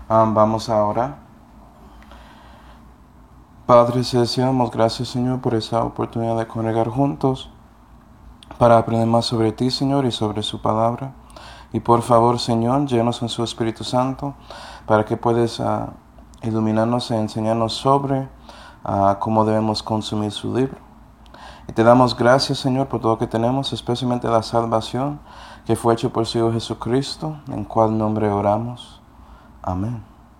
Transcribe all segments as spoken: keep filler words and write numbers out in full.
Um, vamos a orar. Padre Celestial, damos gracias, Señor, por esa oportunidad de congregar juntos para aprender más sobre ti, Señor, y sobre su palabra. Y por favor, Señor, llénanos con su Espíritu Santo para que puedas uh, iluminarnos e enseñarnos sobre uh, cómo debemos consumir su libro. Y te damos gracias, Señor, por todo lo que tenemos, especialmente la salvación que fue hecho por su Hijo Jesucristo, en cual nombre oramos. Amén.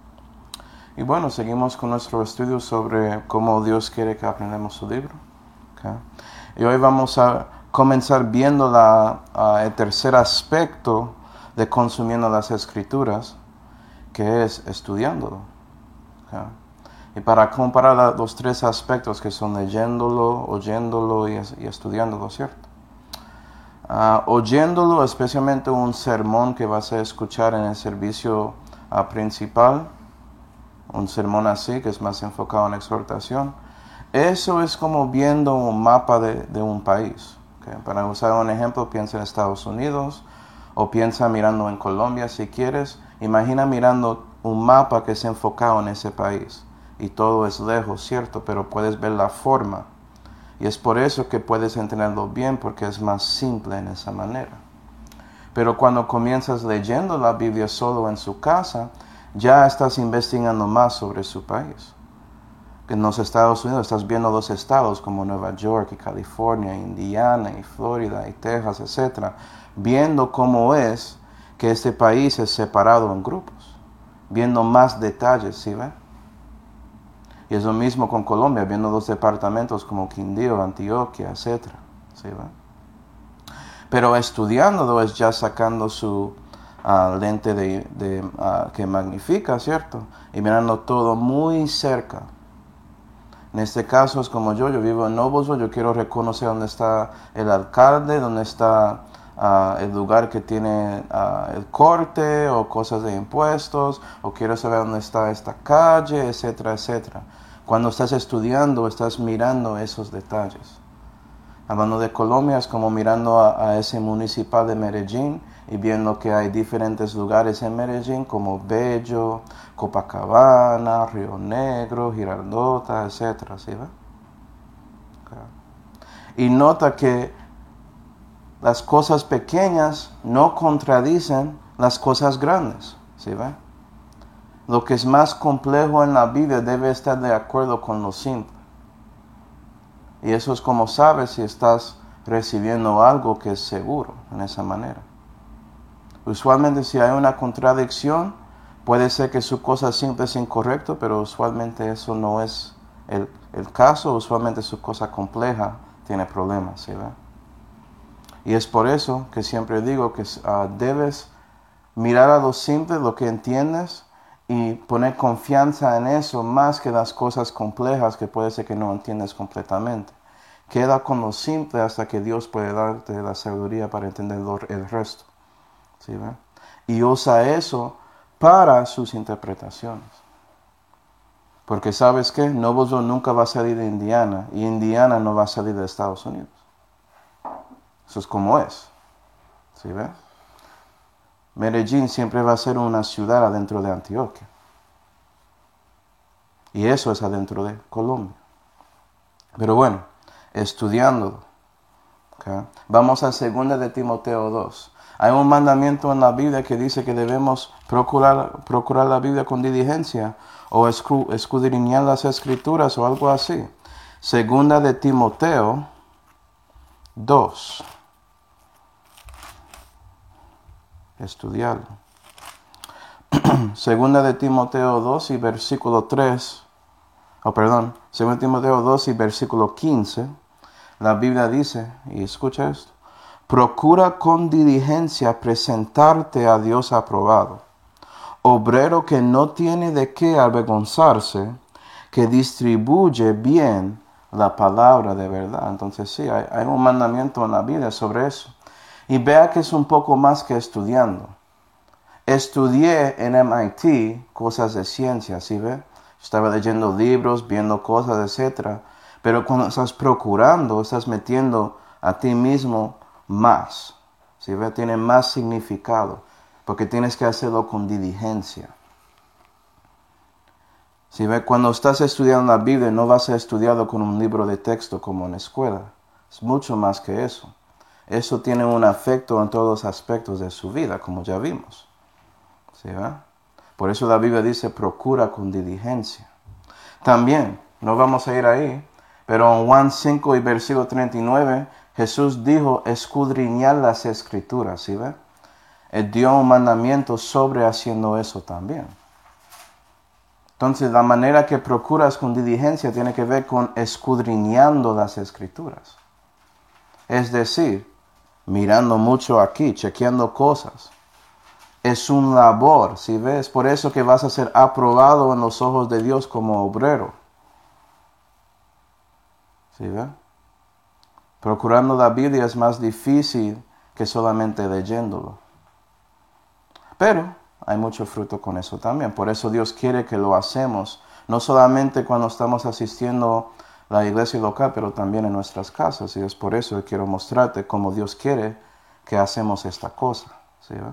Y bueno, seguimos con nuestro estudio sobre cómo Dios quiere que aprendamos su libro. ¿Okay? Y hoy vamos a comenzar viendo la, uh, el tercer aspecto de consumiendo las Escrituras, que es estudiándolo. ¿Okay? Y para comparar los tres aspectos que son leyéndolo, oyéndolo y, y estudiándolo, ¿cierto? Uh, oyéndolo, especialmente un sermón que vas a escuchar en el servicio uh, principal, un sermón así que es más enfocado en exhortación, eso es como viendo un mapa de, de un país. ¿Okay? Para usar un ejemplo, piensa en Estados Unidos o piensa mirando en Colombia si quieres. Imagina mirando un mapa que es enfocado en ese país y todo es lejos, ¿cierto? Pero puedes ver la forma y es por eso que puedes entenderlo bien, porque es más simple en esa manera. Pero cuando comienzas leyendo la Biblia solo en su casa, ya estás investigando más sobre su país. En los Estados Unidos estás viendo los estados como Nueva York y California, Indiana y Florida y Texas, etcétera, viendo cómo es que este país es separado en grupos, viendo más detalles, ¿sí ven? Y es lo mismo con Colombia, viendo los departamentos como Quindío, Antioquia, etcétera, ¿sí ven? Pero estudiándolo es ya sacando su Uh, lente de, de, uh, que magnifica, ¿cierto? Y mirando todo muy cerca. En este caso es como yo, yo vivo en Noblesville, yo quiero reconocer dónde está el alcalde, dónde está uh, el lugar que tiene uh, el corte o cosas de impuestos, o quiero saber dónde está esta calle, etcétera, etcétera. Cuando estás estudiando, estás mirando esos detalles. Hablando de Colombia, es como mirando a, a ese municipal de Medellín y viendo que hay diferentes lugares en Medellín como Bello, Copacabana, Río Negro, Girardota, etcétera. ¿Sí ve? Okay. Y nota que las cosas pequeñas no contradicen las cosas grandes. ¿Sí ve? Lo que es más complejo en la Biblia debe estar de acuerdo con lo simple. Y eso es como sabes si estás recibiendo algo que es seguro en esa manera. Usualmente si hay una contradicción, puede ser que su cosa simple es incorrecta, pero usualmente eso no es el, el caso. Usualmente su cosa compleja tiene problemas, ¿sí ve? Y es por eso que siempre digo que uh, debes mirar a lo simple, lo que entiendes, y poner confianza en eso más que las cosas complejas que puede ser que no entiendes completamente. Queda con lo simple hasta que Dios puede darte la sabiduría para entender el resto. ¿Sí, ve? Y usa eso para sus interpretaciones. Porque ¿sabes qué? Noblesville nunca va a salir de Indiana y Indiana no va a salir de Estados Unidos. Eso es como es. ¿Sí, ve? Medellín siempre va a ser una ciudad adentro de Antioquia. Y eso es adentro de Colombia. Pero bueno, estudiándolo. ¿Okay? Vamos a segunda de Timoteo dos. Hay un mandamiento en la Biblia que dice que debemos procurar, procurar la Biblia con diligencia o escu, escudriñar las Escrituras o algo así. Segunda de Timoteo dos. Estudiarlo. Segunda de Timoteo dos y versículo tres. Oh, perdón. Segunda de Timoteo dos y versículo quince. La Biblia dice, y escucha esto. Procura con diligencia presentarte a Dios aprobado, obrero que no tiene de qué avergonzarse, que distribuye bien la palabra de verdad. Entonces sí, hay, hay un mandamiento en la Biblia sobre eso. Y vea que es un poco más que estudiando. Estudié en M I T cosas de ciencia, ¿sí ve? Estaba leyendo libros, viendo cosas, etcétera. Pero cuando estás procurando, estás metiendo a ti mismo más. ¿Sí ve? Tiene más significado. Porque tienes que hacerlo con diligencia. Si ve, cuando estás estudiando la Biblia, no vas a estudiarlo con un libro de texto como en la escuela. Es mucho más que eso. Eso tiene un efecto en todos los aspectos de su vida, como ya vimos. ¿Sí ve? Por eso la Biblia dice, procura con diligencia. También, no vamos a ir ahí, pero en Juan cinco y versículo treinta y nueve, Jesús dijo, escudriñar las Escrituras. ¿Sí ve? Él dio un mandamiento sobre haciendo eso también. Entonces, la manera que procuras con diligencia tiene que ver con escudriñando las Escrituras. Es decir, mirando mucho aquí, chequeando cosas. Es un labor, ¿sí ves? Por eso que vas a ser aprobado en los ojos de Dios como obrero. ¿Sí ves? Procurando la Biblia es más difícil que solamente leyéndolo. Pero hay mucho fruto con eso también. Por eso Dios quiere que lo hacemos, no solamente cuando estamos asistiendo a la iglesia local, pero también en nuestras casas. Y es por eso que quiero mostrarte cómo Dios quiere que hacemos esta cosa. ¿Sí, ¿ve?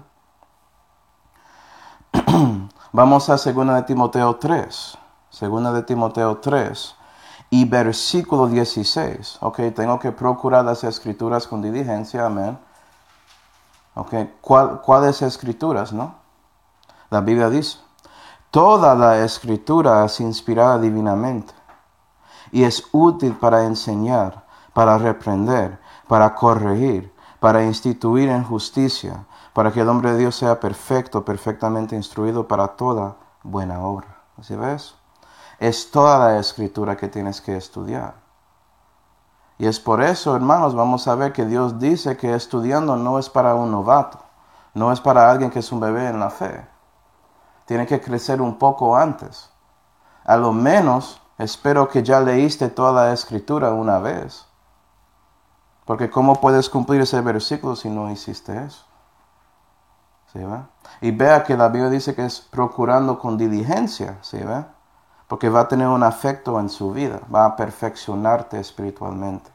Vamos a segunda de Timoteo tres. segunda de Timoteo tres y versículo dieciséis. Ok, tengo que procurar las escrituras con diligencia. Amén. Ok, ¿Cuál, ¿cuáles escrituras, no? La Biblia dice, toda la escritura es inspirada divinamente y es útil para enseñar, para reprender, para corregir, para instituir en justicia, para que el hombre de Dios sea perfecto, perfectamente instruido para toda buena obra. ¿Así ves? Es toda la escritura que tienes que estudiar. Y es por eso, hermanos, vamos a ver que Dios dice que estudiando no es para un novato, no es para alguien que es un bebé en la fe. Tiene que crecer un poco antes. A lo menos, espero que ya leíste toda la escritura una vez. Porque ¿cómo puedes cumplir ese versículo si no hiciste eso? ¿Sí ve? Y vea que la Biblia dice que es procurando con diligencia, ¿sí ve? Porque va a tener un efecto en su vida, va a perfeccionarte espiritualmente.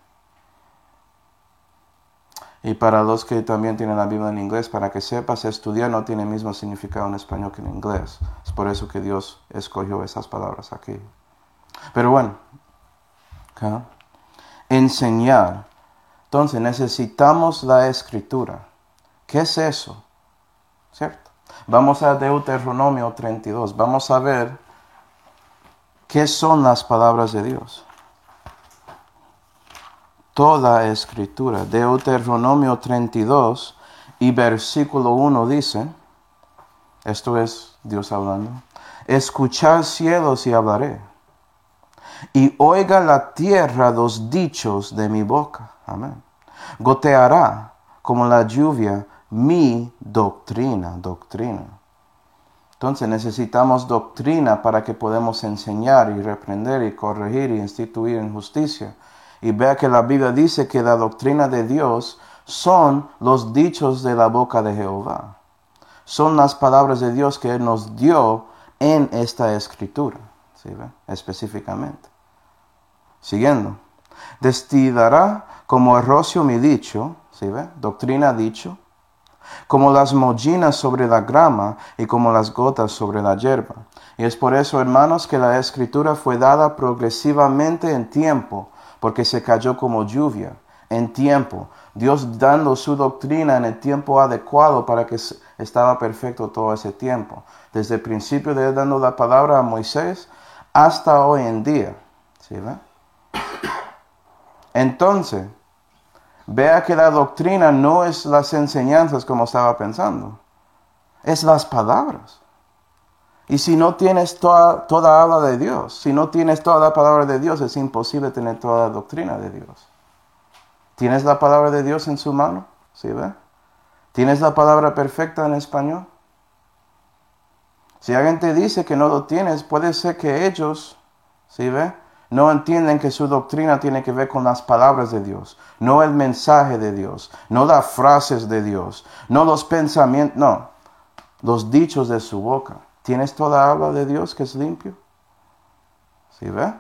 Y para los que también tienen la Biblia en inglés, para que sepas, estudiar no tiene el mismo significado en español que en inglés. Es por eso que Dios escogió esas palabras aquí. Pero bueno, ¿okay? Enseñar. Entonces necesitamos la escritura. ¿Qué es eso? ¿Cierto? Vamos a Deuteronomio treinta y dos. Vamos a ver qué son las palabras de Dios. Toda escritura. Deuteronomio treinta y dos y versículo uno dice, esto es Dios hablando, escuchad cielos y hablaré, y oiga la tierra los dichos de mi boca. Amén. Goteará como la lluvia mi doctrina, doctrina. Entonces necesitamos doctrina para que podamos enseñar y reprender y corregir y instituir en justicia. Y vea que la Biblia dice que la doctrina de Dios son los dichos de la boca de Jehová. Son las palabras de Dios que Él nos dio en esta escritura. ¿Sí ve? Específicamente. Siguiendo. Destilará como el rocío mi dicho. ¿Sí ve? Doctrina dicho. Como las mollinas sobre la grama y como las gotas sobre la hierba. Y es por eso, hermanos, que la escritura fue dada progresivamente en tiempo, porque se cayó como lluvia en tiempo. Dios dando su doctrina en el tiempo adecuado para que estaba perfecto todo ese tiempo. Desde el principio de él dando la palabra a Moisés hasta hoy en día. ¿Sí ve? Entonces, vea que la doctrina no es las enseñanzas como estaba pensando. Es las palabras. Y si no tienes toda, toda habla de Dios, si no tienes toda la palabra de Dios, es imposible tener toda la doctrina de Dios. ¿Tienes la palabra de Dios en su mano? ¿Sí ve? ¿Tienes la palabra perfecta en español? Si alguien te dice que no lo tienes, puede ser que ellos, ¿sí ve? No entienden que su doctrina tiene que ver con las palabras de Dios, no el mensaje de Dios, no las frases de Dios, no los pensamientos, no, los dichos de su boca. ¿Tienes toda habla de Dios que es limpio? ¿Sí ve?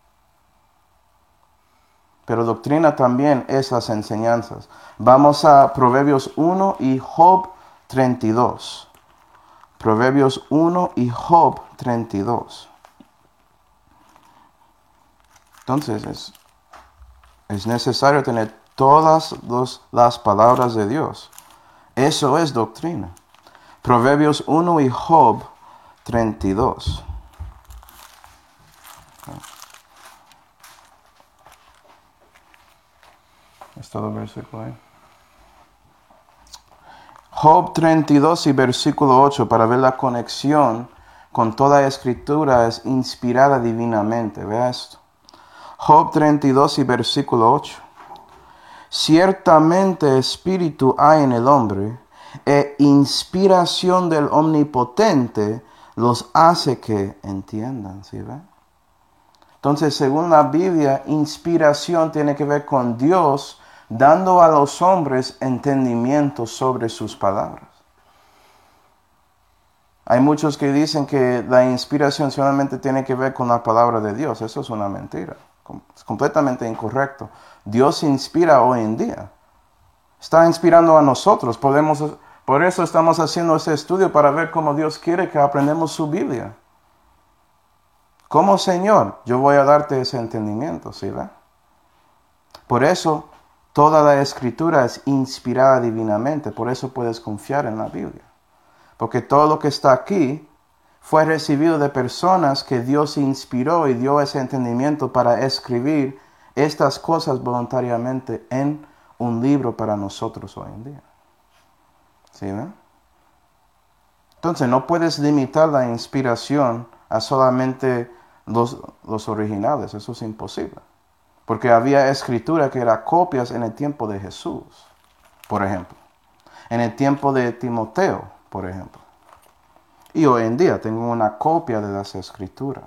Pero doctrina también es las enseñanzas. Vamos a Proverbios uno y Job treinta y dos. Proverbios uno y Job treinta y dos. Entonces es, es necesario tener todas los, las palabras de Dios. Eso es doctrina. Proverbios uno y Job treinta y dos. Es todo el versículo ahí. Job treinta y dos y versículo ocho, para ver la conexión con toda escritura es inspirada divinamente. Vea esto. Job treinta y dos y versículo ocho. Ciertamente espíritu hay en el hombre, e inspiración del Omnipotente los hace que entiendan. ¿Sí ve? Entonces, según la Biblia, inspiración tiene que ver con Dios dando a los hombres entendimiento sobre sus palabras. Hay muchos que dicen que la inspiración solamente tiene que ver con la palabra de Dios. Eso es una mentira. Es completamente incorrecto. Dios inspira hoy en día. Está inspirando a nosotros. Podemos, por eso estamos haciendo este estudio para ver cómo Dios quiere que aprendamos su Biblia. Como Señor, yo voy a darte ese entendimiento, ¿sí ve? Por eso, toda la Escritura es inspirada divinamente. Por eso puedes confiar en la Biblia. Porque todo lo que está aquí fue recibido de personas que Dios inspiró y dio ese entendimiento para escribir estas cosas voluntariamente en un libro para nosotros hoy en día. ¿Sí ven? Entonces no puedes limitar la inspiración a solamente los, los originales. Eso es imposible. Porque había escritura que era copias en el tiempo de Jesús, por ejemplo. En el tiempo de Timoteo, por ejemplo. Y hoy en día tengo una copia de las escrituras.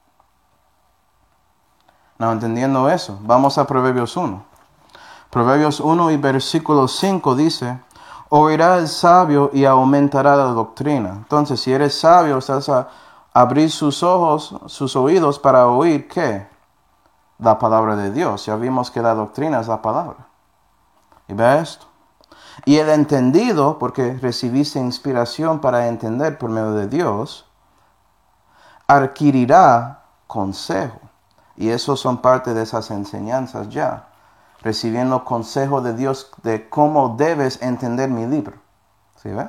No, entendiendo eso, vamos a Proverbios uno. Proverbios uno y versículo cinco dice, oirá el sabio y aumentará la doctrina. Entonces, si eres sabio, estás a abrir sus ojos, sus oídos para oír, ¿qué? La palabra de Dios. Ya vimos que la doctrina es la palabra. Y ve esto. Y el entendido, porque recibiste inspiración para entender por medio de Dios, adquirirá consejo. Y esos son parte de esas enseñanzas ya. Recibiendo consejo de Dios de cómo debes entender mi libro. ¿Sí ve?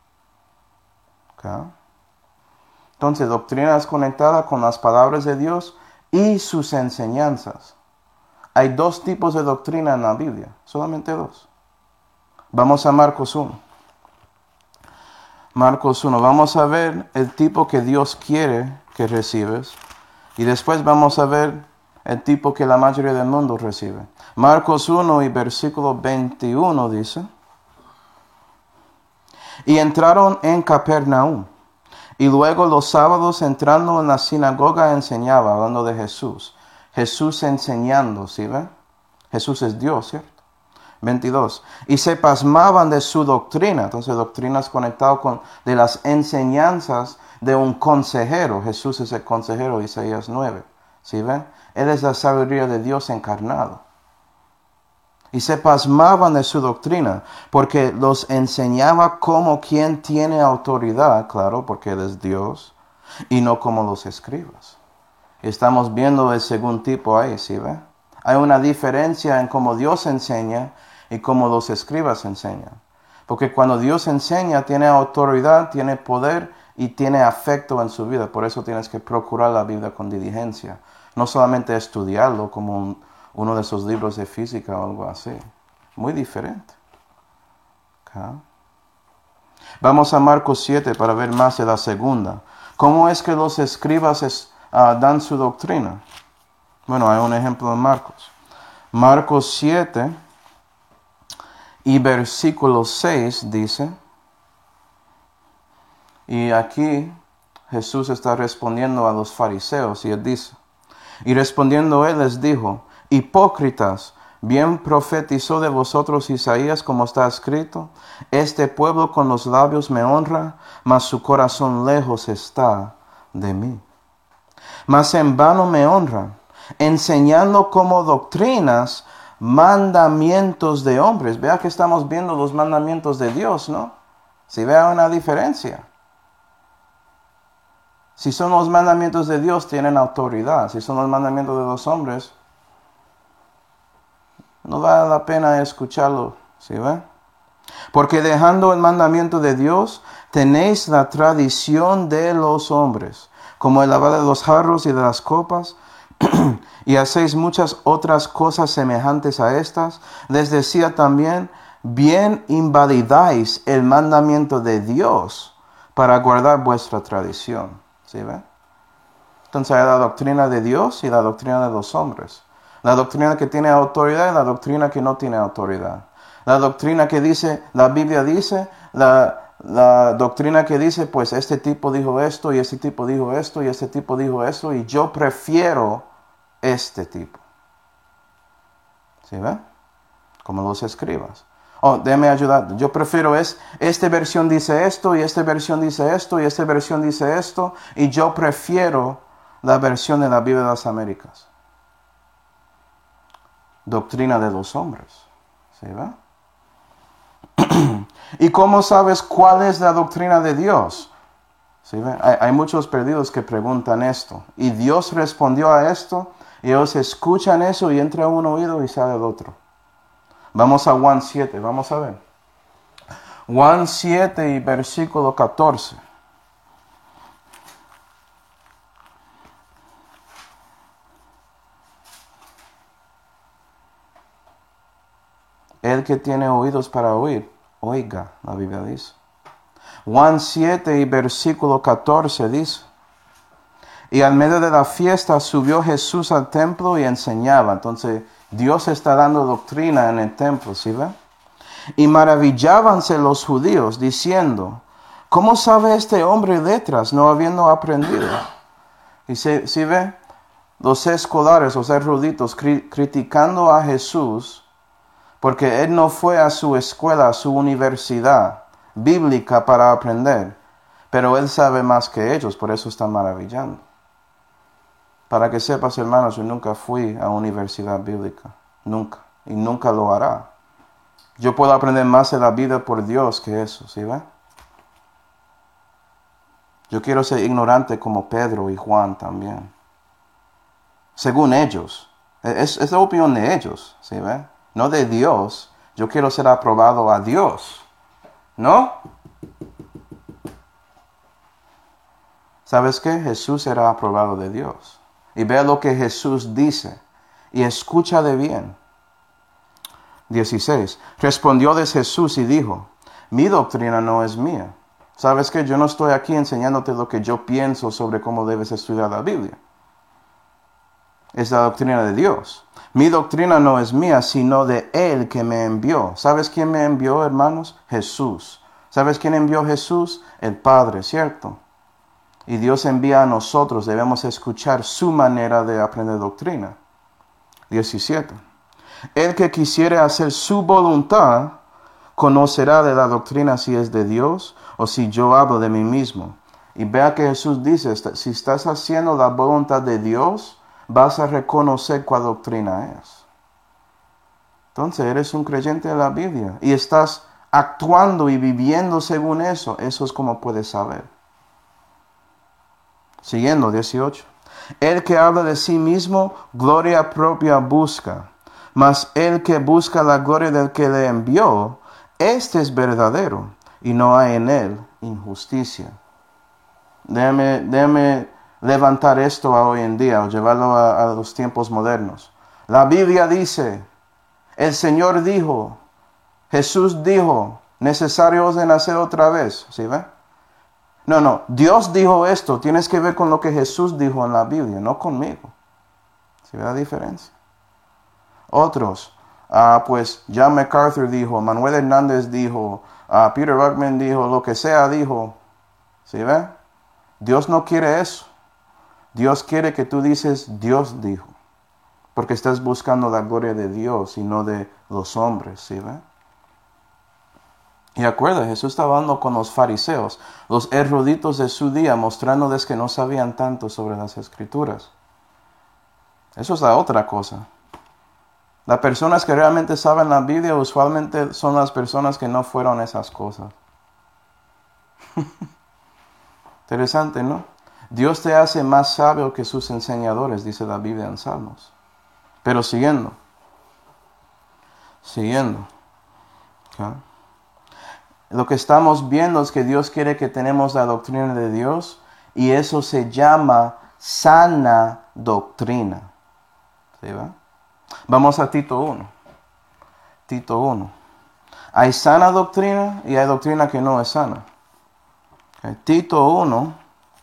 Okay. Entonces, doctrina es conectada con las palabras de Dios y sus enseñanzas. Hay dos tipos de doctrina en la Biblia. Solamente dos. Vamos a Marcos uno. Marcos uno. Vamos a ver el tipo que Dios quiere que recibes. Y después vamos a ver el tipo que la mayoría del mundo recibe. Marcos uno y versículo veintiuno dice. Y entraron en Capernaum. Y luego los sábados entrando en la sinagoga enseñaba, hablando de Jesús. Jesús enseñando, ¿sí ven? Jesús es Dios, ¿cierto? veintidós. Y se pasmaban de su doctrina. Entonces, doctrina es conectado con de las enseñanzas de un consejero. Jesús es el consejero, Isaías nueve. ¿Sí ven? Él es la sabiduría de Dios encarnado. Y se pasmaban de su doctrina, porque los enseñaba como quien tiene autoridad, claro, porque Él es Dios, y no como los escribas. Estamos viendo el segundo tipo ahí, ¿sí ve? Hay una diferencia en cómo Dios enseña y cómo los escribas enseñan. Porque cuando Dios enseña, tiene autoridad, tiene poder y tiene afecto en su vida. Por eso tienes que procurar la Biblia con diligencia. No solamente estudiarlo como un, uno de esos libros de física o algo así. Muy diferente. Okay. Vamos a Marcos siete para ver más de la segunda. ¿Cómo es que los escribas es, uh, dan su doctrina? Bueno, hay un ejemplo en Marcos. Marcos siete y versículo seis dice, y aquí Jesús está respondiendo a los fariseos y él dice, y respondiendo él les dijo, hipócritas, bien profetizó de vosotros Isaías como está escrito, este pueblo con los labios me honra, mas su corazón lejos está de mí. Mas en vano me honran, enseñando como doctrinas mandamientos de hombres. Vea que estamos viendo los mandamientos de Dios, ¿no? Si vea una diferencia. Si son los mandamientos de Dios, tienen autoridad. Si son los mandamientos de los hombres, no vale la pena escucharlo, ¿sí ve? Porque dejando el mandamiento de Dios, tenéis la tradición de los hombres, como el lavar de los jarros y de las copas, y hacéis muchas otras cosas semejantes a estas. Les decía también, bien invalidáis el mandamiento de Dios para guardar vuestra tradición. ¿Sí ven? Entonces hay la doctrina de Dios y la doctrina de los hombres. La doctrina que tiene autoridad y la doctrina que no tiene autoridad. La doctrina que dice, la Biblia dice, la, la doctrina que dice, pues este tipo dijo esto y este tipo dijo esto y este tipo dijo esto y yo prefiero este tipo. ¿Sí ve? Como los escribas. Oh, déjame ayudar. Yo prefiero es, esta versión dice esto y esta versión dice esto y esta versión dice esto y yo prefiero la versión de la Biblia de las Américas. Doctrina de los hombres. ¿Sí ve? ¿Y cómo sabes cuál es la doctrina de Dios? ¿Sí ve? Hay, hay muchos perdidos que preguntan esto. Y Dios respondió a esto. Y ellos escuchan eso y entra un oído y sale el otro. Vamos a Juan siete, vamos a ver. Juan siete y versículo catorce. El que tiene oídos para oír, oiga, la Biblia dice. Juan siete y versículo catorce dice. Y al medio de la fiesta subió Jesús al templo y enseñaba. Entonces Dios está dando doctrina en el templo, ¿sí ve? Y maravillábanse los judíos diciendo, ¿cómo sabe este hombre letras no habiendo aprendido? Y ¿sí, sí ve? Los escolares, los eruditos cri- criticando a Jesús porque él no fue a su escuela, a su universidad bíblica para aprender. Pero él sabe más que ellos, por eso están maravillando. Para que sepas, hermanos, yo nunca fui a universidad bíblica. Nunca. Y nunca lo hará. Yo puedo aprender más de la vida por Dios que eso, ¿sí ve? Yo quiero ser ignorante como Pedro y Juan también. Según ellos. Es, es la opinión de ellos, ¿sí ve? No de Dios. Yo quiero ser aprobado a Dios. ¿No? ¿Sabes qué? Jesús era aprobado de Dios. Y ve lo que Jesús dice. Y escucha de bien. dieciséis. Respondióles Jesús y dijo, mi doctrina no es mía. ¿Sabes qué? Yo no estoy aquí enseñándote lo que yo pienso sobre cómo debes estudiar la Biblia. Es la doctrina de Dios. Mi doctrina no es mía, sino de Él que me envió. ¿Sabes quién me envió, hermanos? Jesús. ¿Sabes quién envió Jesús? El Padre, ¿cierto? Y Dios envía a nosotros, debemos escuchar su manera de aprender doctrina. diecisiete. El que quisiere hacer su voluntad, conocerá de la doctrina si es de Dios o si yo hablo de mí mismo. Y vea que Jesús dice, si estás haciendo la voluntad de Dios, vas a reconocer cuál doctrina es. Entonces, eres un creyente de la Biblia y estás actuando y viviendo según eso. Eso es como puedes saber. Siguiendo, dieciocho. El que habla de sí mismo, gloria propia busca. Mas el que busca la gloria del que le envió, este es verdadero, y no hay en él injusticia. Déjame, déjame levantar esto a hoy en día, o llevarlo a, a los tiempos modernos. La Biblia dice, el Señor dijo, Jesús dijo, necesario es de nacer otra vez. ¿Sí ve? No, no, Dios dijo esto, tienes que ver con lo que Jesús dijo en la Biblia, no conmigo. ¿Sí ve la diferencia? Otros, uh, pues John MacArthur dijo, Manuel Hernández dijo, uh, Peter Ruckman dijo, lo que sea dijo. ¿Sí ve? Dios no quiere eso. Dios quiere que tú dices, Dios dijo. Porque estás buscando la gloria de Dios y no de los hombres. ¿Sí ve? Y acuerda, Jesús estaba hablando con los fariseos, los eruditos de su día, mostrándoles que no sabían tanto sobre las Escrituras. Eso es la otra cosa. Las personas que realmente saben la Biblia usualmente son las personas que no fueron esas cosas. Interesante, ¿no? Dios te hace más sabio que sus enseñadores, dice la Biblia en Salmos. Pero siguiendo. Siguiendo. ¿Okay? Lo que estamos viendo es que Dios quiere que tenemos la doctrina de Dios y eso se llama sana doctrina. ¿Sí, va? Vamos a Tito uno. Tito uno. Hay sana doctrina y hay doctrina que no es sana. Okay. Tito uno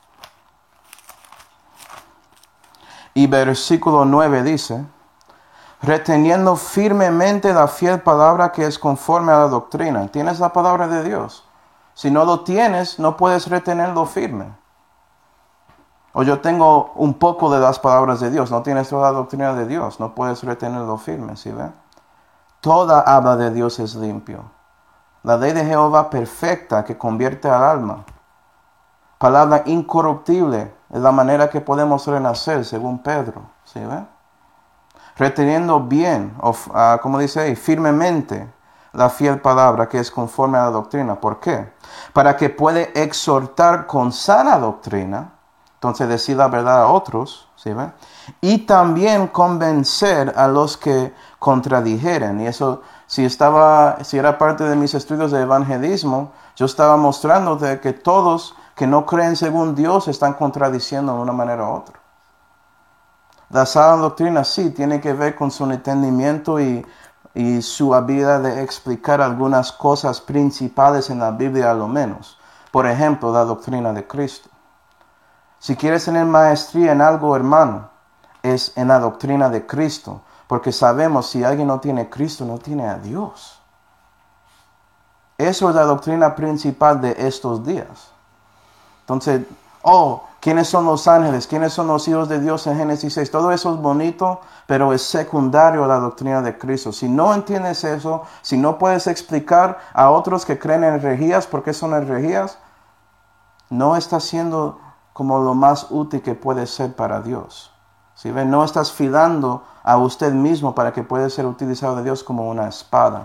y versículo nueve dice: reteniendo firmemente la fiel palabra que es conforme a la doctrina. ¿Tienes la palabra de Dios? Si no lo tienes, no puedes retenerlo firme. O yo tengo un poco de las palabras de Dios, no tienes toda la doctrina de Dios, no puedes retenerlo firme, ¿sí ven? Toda habla de Dios es limpio. La ley de Jehová perfecta que convierte al alma. Palabra incorruptible es la manera que podemos renacer, según Pedro, ¿sí ven? Reteniendo bien, o uh, como dice ahí, firmemente la fiel palabra que es conforme a la doctrina. ¿Por qué? Para que puede exhortar con sana doctrina, entonces decir la verdad a otros, ¿sí ve? Y también convencer a los que contradijeren. Y eso, si estaba, si era parte de mis estudios de evangelismo, yo estaba mostrando de que todos que no creen según Dios están contradiciendo de una manera u otra. La sana doctrina sí tiene que ver con su entendimiento y, y su habilidad de explicar algunas cosas principales en la Biblia a lo menos. Por ejemplo, la doctrina de Cristo. Si quieres tener maestría en algo, hermano, es en la doctrina de Cristo. Porque sabemos si alguien no tiene Cristo, no tiene a Dios. Eso es la doctrina principal de estos días. Entonces, oh, ¿quiénes son los ángeles? ¿Quiénes son los hijos de Dios en Génesis seis? Todo eso es bonito, pero es secundario a la doctrina de Cristo. Si no entiendes eso, si no puedes explicar a otros que creen en herejías por qué son herejías, no estás siendo como lo más útil que puede ser para Dios. ¿Sí ven? No estás filando a usted mismo para que pueda ser utilizado de Dios como una espada.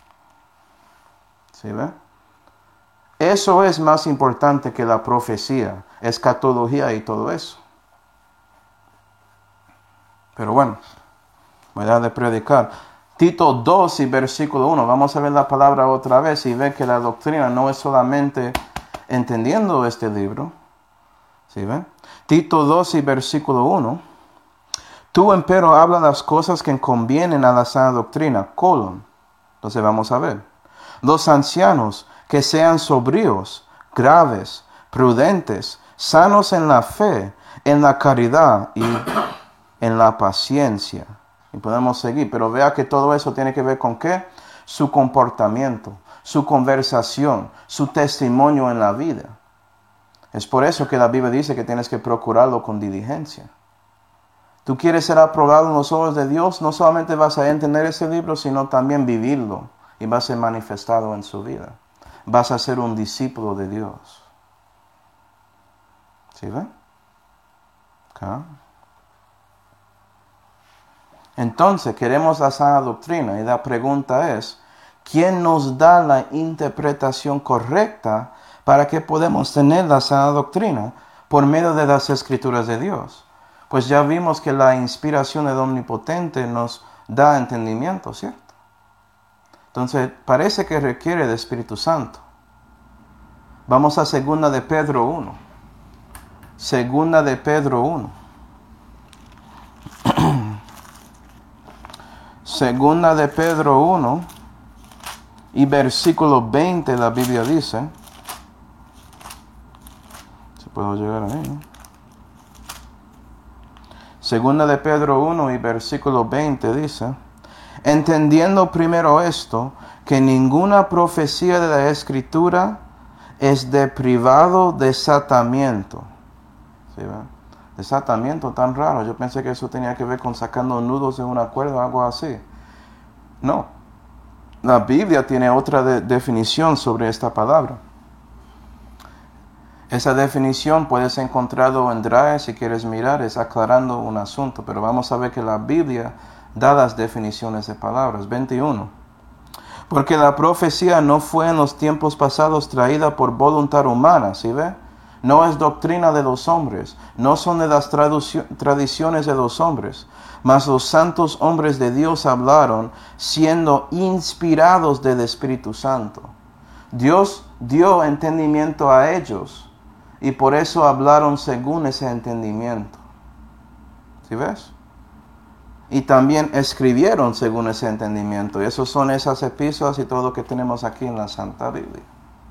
¿Sí ven? Eso es más importante que la profecía, escatología y todo eso. Pero bueno, voy a dar de predicar. Tito dos y versículo uno. Vamos a ver la palabra otra vez y ver que la doctrina no es solamente entendiendo este libro. ¿Sí ven? Tito dos y versículo uno. Tú, empero, habla las cosas que convienen a la sana doctrina. Colon. Entonces vamos a ver. Los ancianos que sean sobrios, graves, prudentes, sanos en la fe, en la caridad y en la paciencia. Y podemos seguir, pero vea que todo eso tiene que ver con ¿qué? Su comportamiento, su conversación, su testimonio en la vida. Es por eso que la Biblia dice que tienes que procurarlo con diligencia. Tú quieres ser aprobado en los ojos de Dios, no solamente vas a entender ese libro, sino también vivirlo y va a ser manifestado en su vida. Vas a ser un discípulo de Dios. ¿Sí ven? Okay. Entonces, queremos la sana doctrina y la pregunta es, ¿quién nos da la interpretación correcta para que podamos tener la sana doctrina por medio de las escrituras de Dios? Pues ya vimos que la inspiración del Omnipotente nos da entendimiento, ¿cierto? Entonces, parece que requiere del Espíritu Santo. Vamos a segunda de Pedro uno. Segunda de Pedro uno. Segunda de Pedro uno y versículo veinte, la Biblia dice. Si puedo llegar ahí, ¿no? Segunda de Pedro uno y versículo veinte dice: entendiendo primero esto, que ninguna profecía de la Escritura es de privado desatamiento. ¿Sí, ¿verdad? Desatamiento tan raro. Yo pensé que eso tenía que ver con sacando nudos de una cuerda o algo así. No. La Biblia tiene otra de- definición sobre esta palabra. Esa definición puedes encontrarlo en Drive si quieres mirar, es aclarando un asunto. Pero vamos a ver que la Biblia da las definiciones de palabras. veintiuno. Porque la profecía no fue en los tiempos pasados traída por voluntad humana, ¿sí ve? no es doctrina de los hombres, no son de las tradiciones de los hombres, mas los santos hombres de Dios hablaron siendo inspirados del Espíritu Santo. Dios dio entendimiento a ellos y por eso hablaron según ese entendimiento. ¿Sí ves? Y también escribieron según ese entendimiento. Y esos son esas epístolas y todo lo que tenemos aquí en la Santa Biblia.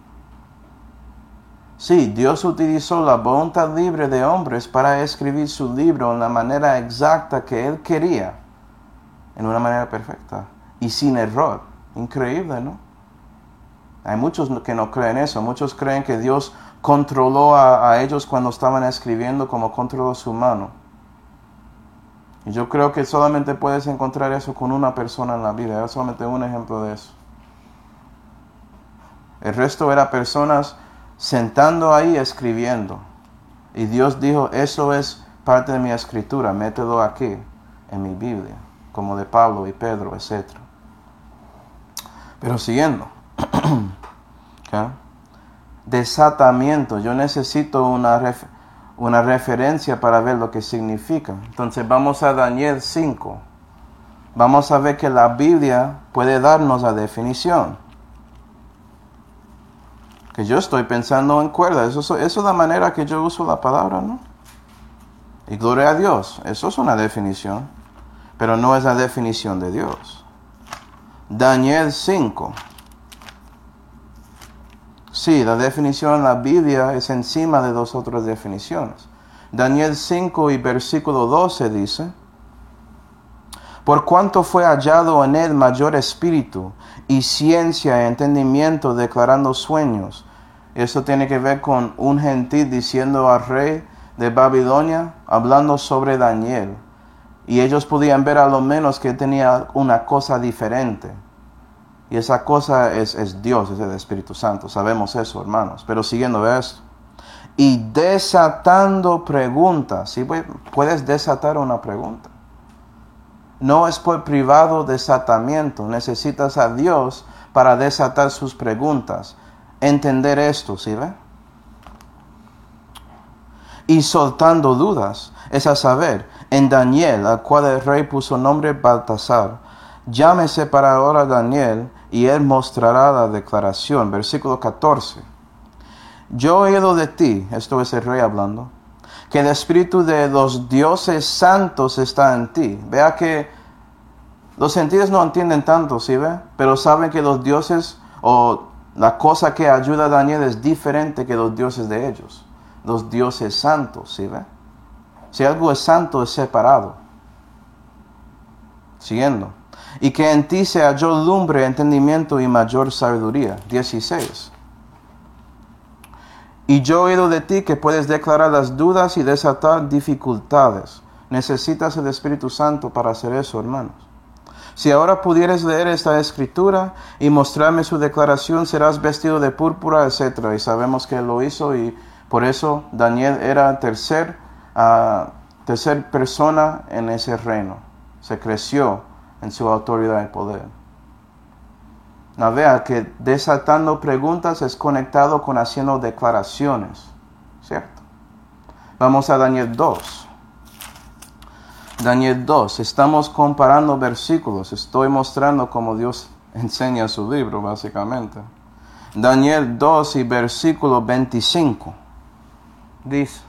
Sí, Dios utilizó la voluntad libre de hombres para escribir su libro en la manera exacta que Él quería, en una manera perfecta y sin error. Increíble, ¿no? Hay muchos que no creen eso. Muchos creen que Dios controló a, a ellos cuando estaban escribiendo como controló su mano. Y yo creo que solamente puedes encontrar eso con una persona en la vida. Es solamente un ejemplo de eso. El resto era personas sentando ahí escribiendo. Y Dios dijo, eso es parte de mi escritura, mételo aquí, en mi Biblia, como de Pablo y Pedro, etcétera. Pero siguiendo. ¿Okay? Desatamiento. Yo necesito una, ref, una referencia para ver lo que significa. Entonces vamos a Daniel cinco. Vamos a ver que la Biblia puede darnos la definición. Que yo estoy pensando en cuerda. Eso, eso es la manera que yo uso la palabra, ¿no? Y gloria a Dios. Eso es una definición. Pero no es la definición de Dios. Daniel cinco. Sí, la definición en la Biblia es encima de dos otras definiciones. Daniel cinco y versículo doce dice: por cuanto fue hallado en él mayor espíritu y ciencia y entendimiento declarando sueños. Eso tiene que ver con un gentil diciendo al rey de Babilonia, hablando sobre Daniel. Y ellos podían ver a lo menos que tenía una cosa diferente. Y esa cosa es, es Dios, es el Espíritu Santo. Sabemos eso, hermanos. Pero siguiendo esto. Y desatando preguntas. ¿Sí? Puedes desatar una pregunta. No es por privado desatamiento. Necesitas a Dios para desatar sus preguntas. Entender esto, ¿sí ve? Y soltando dudas. Es a saber, en Daniel, al cual el rey puso nombre Baltasar, llámese para ahora Daniel, y él mostrará la declaración. Versículo catorce. Yo he oído de ti, esto es el rey hablando, que el espíritu de los dioses santos está en ti. Vea que los gentiles no entienden tanto, ¿sí ve? Pero saben que los dioses, o la cosa que ayuda a Daniel es diferente que los dioses de ellos. Los dioses santos, ¿sí ve? Si algo es santo, es separado. Siguiendo. Y que en ti se halló lumbre, entendimiento y mayor sabiduría. dieciséis. Y yo he oído de ti que puedes declarar las dudas y desatar dificultades. Necesitas el Espíritu Santo para hacer eso, hermanos. Si ahora pudieras leer esta escritura y mostrarme su declaración, serás vestido de púrpura, etcétera. Y sabemos que él lo hizo y por eso Daniel era tercer, uh, tercer persona en ese reino. Se creció en su autoridad y poder. No, vea que desatando preguntas es conectado con haciendo declaraciones. ¿Cierto? Vamos a Daniel dos. Daniel dos. Estamos comparando versículos. Estoy mostrando cómo Dios enseña su libro, básicamente. Daniel dos y versículo veinticinco. Dice: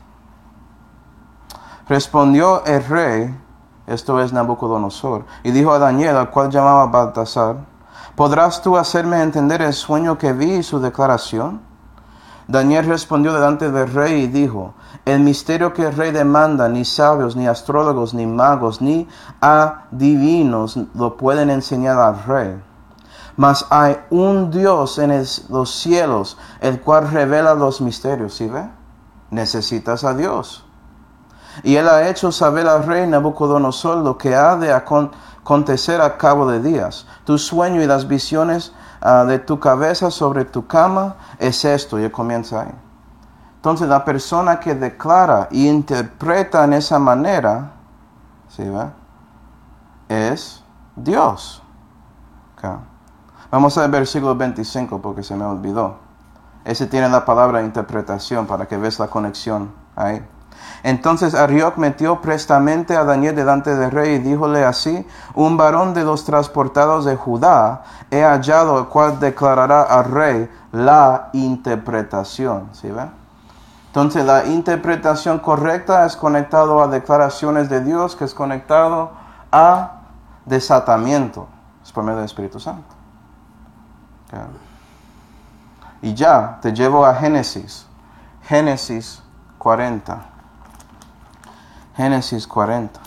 respondió el rey, esto es Nabucodonosor, y dijo a Daniel, al cual llamaba Baltasar: ¿podrás tú hacerme entender el sueño que vi y su declaración? Daniel respondió delante del rey y dijo: el misterio que el rey demanda, ni sabios, ni astrólogos, ni magos, ni adivinos lo pueden enseñar al rey. Mas hay un Dios en el, los cielos, el cual revela los misterios. ¿Sí ve? Necesitas a Dios. Y él ha hecho saber al rey Nabucodonosor lo que ha de acontecer a cabo de días. Tu sueño y las visiones uh, de tu cabeza sobre tu cama es esto. Y él comienza ahí. Entonces la persona que declara y interpreta en esa manera, ¿sí ve? Es Dios. Okay. Vamos al versículo veinticinco porque se me olvidó. Ese tiene la palabra interpretación para que veas la conexión ahí. Entonces Arioc metió prestamente a Daniel delante del rey y díjole así: un varón de los transportados de Judá he hallado, el cual declarará al rey la interpretación. ¿Sí ven? Entonces la interpretación correcta es conectado a declaraciones de Dios, que es conectado a desatamiento. Es por medio del Espíritu Santo. Okay. Y ya, te llevo a Génesis. Génesis cuarenta. Génesis cuarenta.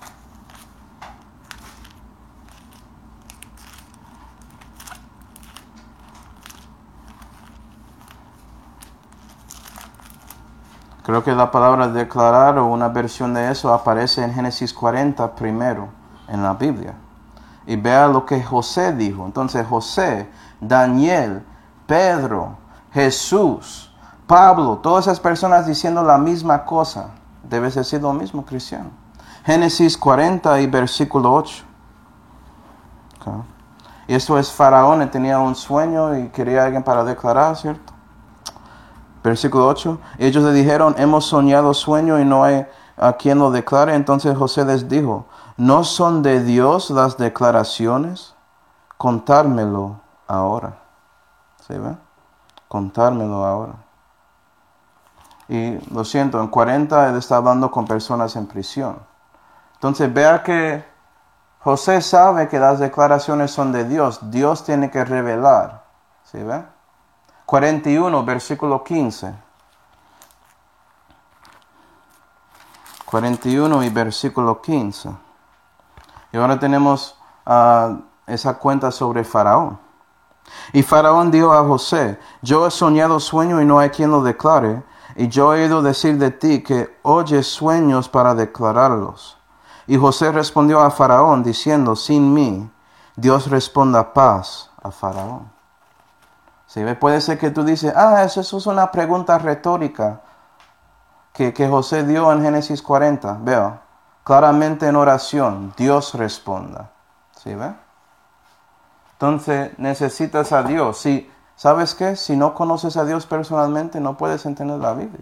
Creo que la palabra declarar o una versión de eso aparece en Génesis cuarenta primero en la Biblia. Y vea lo que José dijo. Entonces José, Daniel, Pedro, Jesús, Pablo, todas esas personas diciendo la misma cosa. Debe ser sido lo mismo, cristiano. Génesis cuarenta y versículo ocho. Okay. Y esto es Faraón, él tenía un sueño y quería a alguien para declarar, ¿cierto? Versículo ocho. Ellos le dijeron: hemos soñado sueño y no hay a quien lo declare. Entonces José les dijo: ¿no son de Dios las declaraciones? Contármelo ahora. ¿Sí ve? Contármelo ahora. Y lo siento, en cuarenta él está hablando con personas en prisión. Entonces vea que José sabe que las declaraciones son de Dios. Dios tiene que revelar. ¿Sí ve? cuarenta y uno, versículo quince. cuarenta y uno y versículo quince. Y ahora tenemos uh, esa cuenta sobre Faraón. Y Faraón dijo a José: yo he soñado sueño y no hay quien lo declare. Y yo he oído decir de ti que oyes sueños para declararlos. Y José respondió a Faraón diciendo: sin mí, Dios responda paz a Faraón. ¿Sí? Puede ser que tú dices: ah, eso, eso es una pregunta retórica que, que José dio en Génesis cuarenta. Veo, claramente en oración, Dios responda. ¿Sí ve? Entonces necesitas a Dios. Si, ¿sabes qué? Si no conoces a Dios personalmente, no puedes entender la Biblia.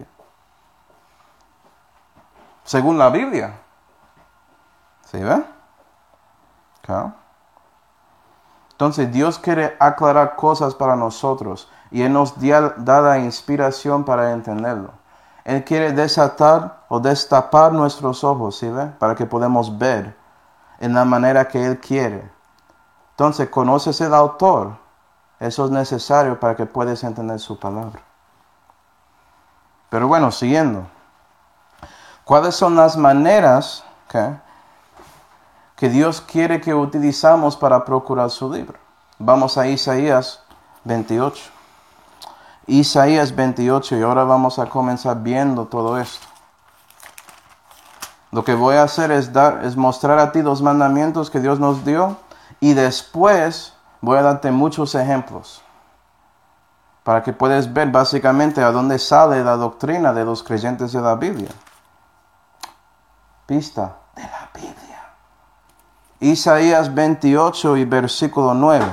Según la Biblia. ¿Sí ve? Okay. Entonces Dios quiere aclarar cosas para nosotros y Él nos da la inspiración para entenderlo. Él quiere desatar o destapar nuestros ojos, ¿sí ve? Para que podamos ver en la manera que Él quiere. Entonces, conoces el autor. Eso es necesario para que puedas entender su palabra. Pero bueno, siguiendo. ¿Cuáles son las maneras okay, que Dios quiere que utilizamos para procurar su libro? Vamos a Isaías veintiocho. Isaías veintiocho, y ahora vamos a comenzar viendo todo esto. Lo que voy a hacer es, dar, es mostrar a ti los mandamientos que Dios nos dio, y después voy a darte muchos ejemplos para que puedas ver básicamente a dónde sale la doctrina de los creyentes de la Biblia. Pista de la Biblia. Isaías veintiocho y versículo nueve.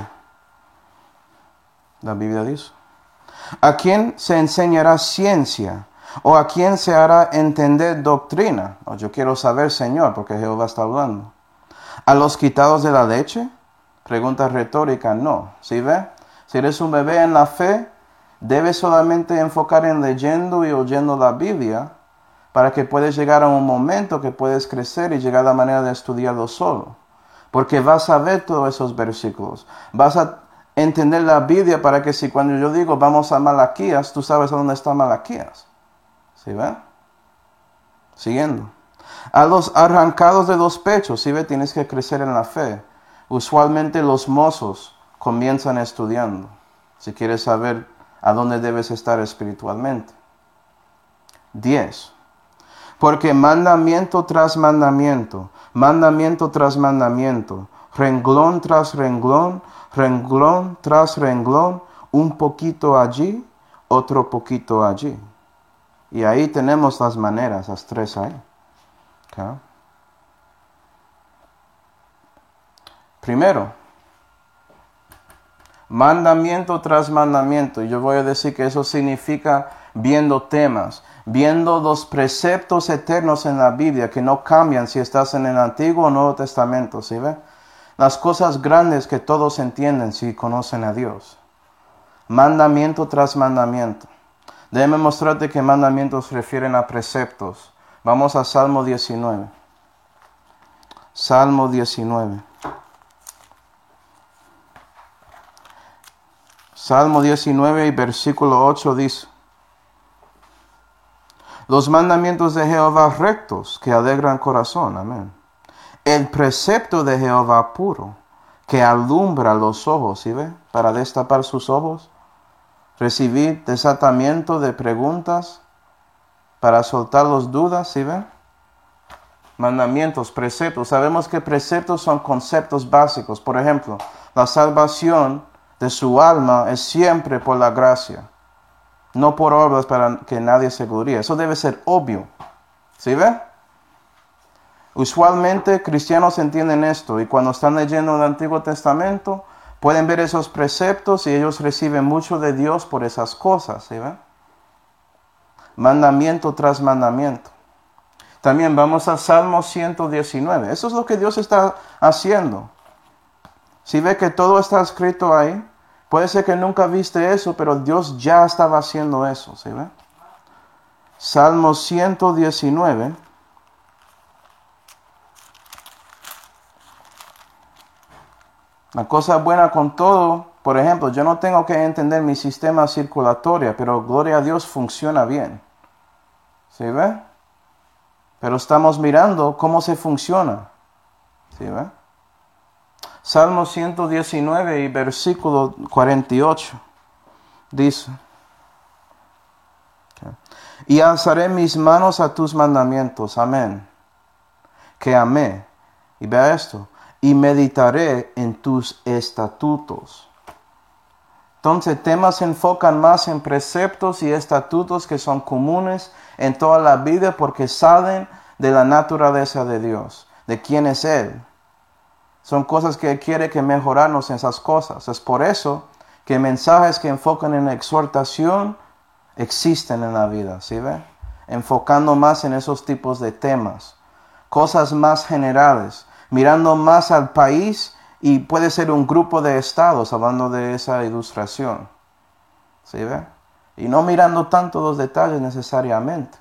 La Biblia dice: ¿a quién se enseñará ciencia? ¿O a quién se hará entender doctrina? Oh, yo quiero saber, Señor, porque Jehová está hablando. ¿A los quitados de la leche? Pregunta retórica, no. ¿Sí ve? Si eres un bebé en la fe, debes solamente enfocar en leyendo y oyendo la Biblia para que puedas llegar a un momento que puedes crecer y llegar a la manera de estudiarlo solo. Porque vas a ver todos esos versículos. Vas a entender la Biblia para que si cuando yo digo vamos a Malaquías, tú sabes a dónde está Malaquías. ¿Sí ve? Siguiendo. A los arrancados de los pechos, ¿sí ve? Tienes que crecer en la fe. Usualmente los mozos comienzan estudiando, si quieres saber a dónde debes estar espiritualmente. diez. Porque mandamiento tras mandamiento, mandamiento tras mandamiento, renglón tras renglón, renglón tras renglón, un poquito allí, otro poquito allí. Y ahí tenemos las maneras, las tres ahí. Okay. Primero, Mandamiento tras mandamiento. Y yo voy a decir que eso significa viendo temas, viendo los preceptos eternos en la Biblia que no cambian si estás en el Antiguo o Nuevo Testamento, ¿sí ve? Las cosas grandes que todos entienden si conocen a Dios. Mandamiento tras mandamiento. Déjame mostrarte que mandamientos se refieren a preceptos. Vamos a Salmo diecinueve. Salmo diecinueve. Salmo diecinueve y versículo ocho dice: los mandamientos de Jehová rectos, que alegran corazón. Amén. El precepto de Jehová puro, que alumbra los ojos. ¿Sí ve? Para destapar sus ojos. Recibir desatamiento de preguntas. Para soltar las dudas. ¿Sí ve? Mandamientos, preceptos. Sabemos que preceptos son conceptos básicos. Por ejemplo, la salvación de su alma es siempre por la gracia. No por obras para que nadie se gloríe. Eso debe ser obvio. ¿Sí ve? Usualmente cristianos entienden esto y cuando están leyendo el Antiguo Testamento pueden ver esos preceptos y ellos reciben mucho de Dios por esas cosas. ¿Sí ve? Mandamiento tras mandamiento. También vamos a Salmo ciento diecinueve. Eso es lo que Dios está haciendo. ¿Sí ve que todo está escrito ahí? Puede ser que nunca viste eso, pero Dios ya estaba haciendo eso, ¿sí ve? Salmo ciento diecinueve. La cosa buena con todo, por ejemplo, yo no tengo que entender mi sistema circulatorio, pero gloria a Dios funciona bien. ¿Sí ve? Pero estamos mirando cómo se funciona. ¿Sí ve? Salmo ciento diecinueve y versículo cuarenta y ocho dice: y alzaré mis manos a tus mandamientos, amén, que amé, y vea esto, y meditaré en tus estatutos. Entonces, temas se enfocan más en preceptos y estatutos que son comunes en toda la vida porque salen de la naturaleza de Dios, de quién es Él. Son cosas que Él quiere que mejorarnos en esas cosas. Es por eso que mensajes que enfocan en la exhortación existen en la vida, ¿sí ve? Enfocando más en esos tipos de temas. Cosas más generales. Mirando más al país y puede ser un grupo de estados hablando de esa ilustración. ¿Sí ve? Y no mirando tanto los detalles necesariamente.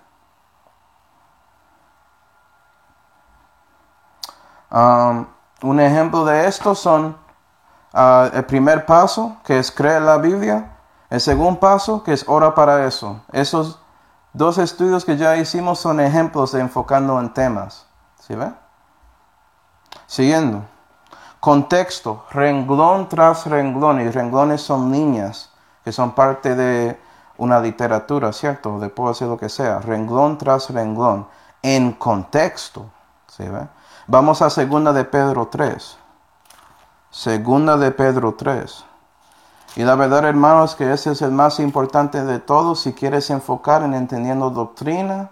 Um, Un ejemplo de esto son uh, el primer paso, que es creer la Biblia. El segundo paso, que es ora para eso. Esos dos estudios que ya hicimos son ejemplos de enfocando en temas. ¿Sí ve? Siguiendo. Contexto, renglón tras renglón. Y renglones son líneas, que son parte de una literatura, ¿cierto? De puedo hacer lo que sea. Renglón tras renglón. En contexto. ¿Sí ve? Vamos a segunda de Pedro tres. Segunda de Pedro tres. Y la verdad, hermanos, que ese es el más importante de todos si quieres enfocar en entendiendo doctrina,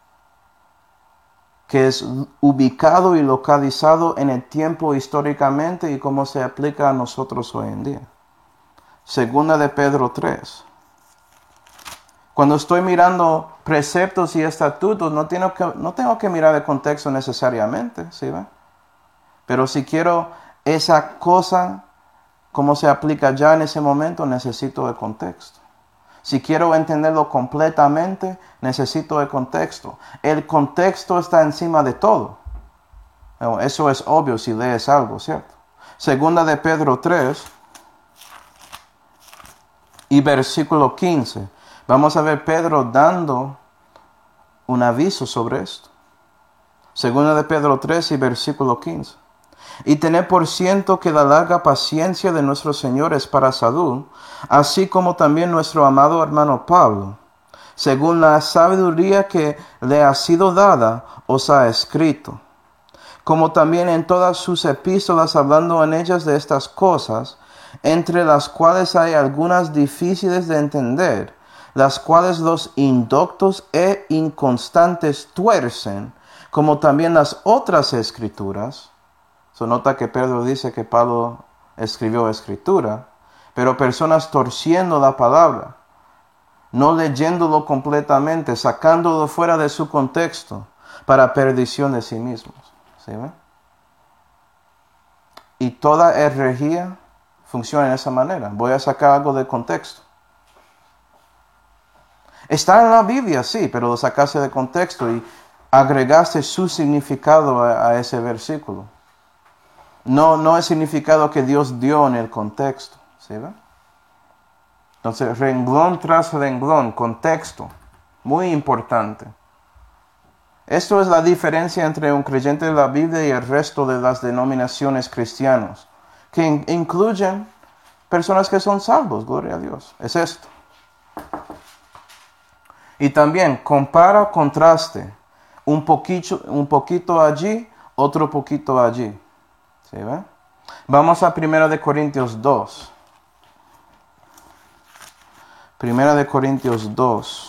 que es ubicado y localizado en el tiempo históricamente y cómo se aplica a nosotros hoy en día. Segunda de Pedro tres. Cuando estoy mirando preceptos y estatutos, no tengo que, no tengo que mirar el contexto necesariamente, ¿sí ve? Pero si quiero esa cosa, cómo se aplica ya en ese momento, necesito el contexto. Si quiero entenderlo completamente, necesito el contexto. El contexto está encima de todo. Eso es obvio si lees algo, ¿cierto? Segunda de Pedro tres y versículo quince. Vamos a ver Pedro dando un aviso sobre esto. Segunda de Pedro tres y versículo quince. Y tened por ciento que la larga paciencia de nuestro Señor es para salud, así como también nuestro amado hermano Pablo, según la sabiduría que le ha sido dada, os ha escrito. Como también en todas sus epístolas, hablando en ellas de estas cosas, entre las cuales hay algunas difíciles de entender, las cuales los indoctos e inconstantes tuercen, como también las otras escrituras. Se nota que Pedro dice que Pablo escribió escritura, pero personas torciendo la palabra, no leyéndolo completamente, sacándolo fuera de su contexto para perdición de sí mismos. ¿Sí ven? Y toda herejía funciona de esa manera. Voy a sacar algo de contexto. Está en la Biblia, sí, pero lo sacaste de contexto y agregaste su significado a, a ese versículo. No, no el significado que Dios dio en el contexto. ¿Sí ven? Entonces, renglón tras renglón, contexto, muy importante. Esto es la diferencia entre un creyente de la Biblia y el resto de las denominaciones cristianas, que in- incluyen personas que son salvos, gloria a Dios. Es esto. Y también compara, contraste, un poquito, un poquito allí, otro poquito allí. ¿Sí ve? Vamos a primera de Corintios dos. Primera de Corintios dos.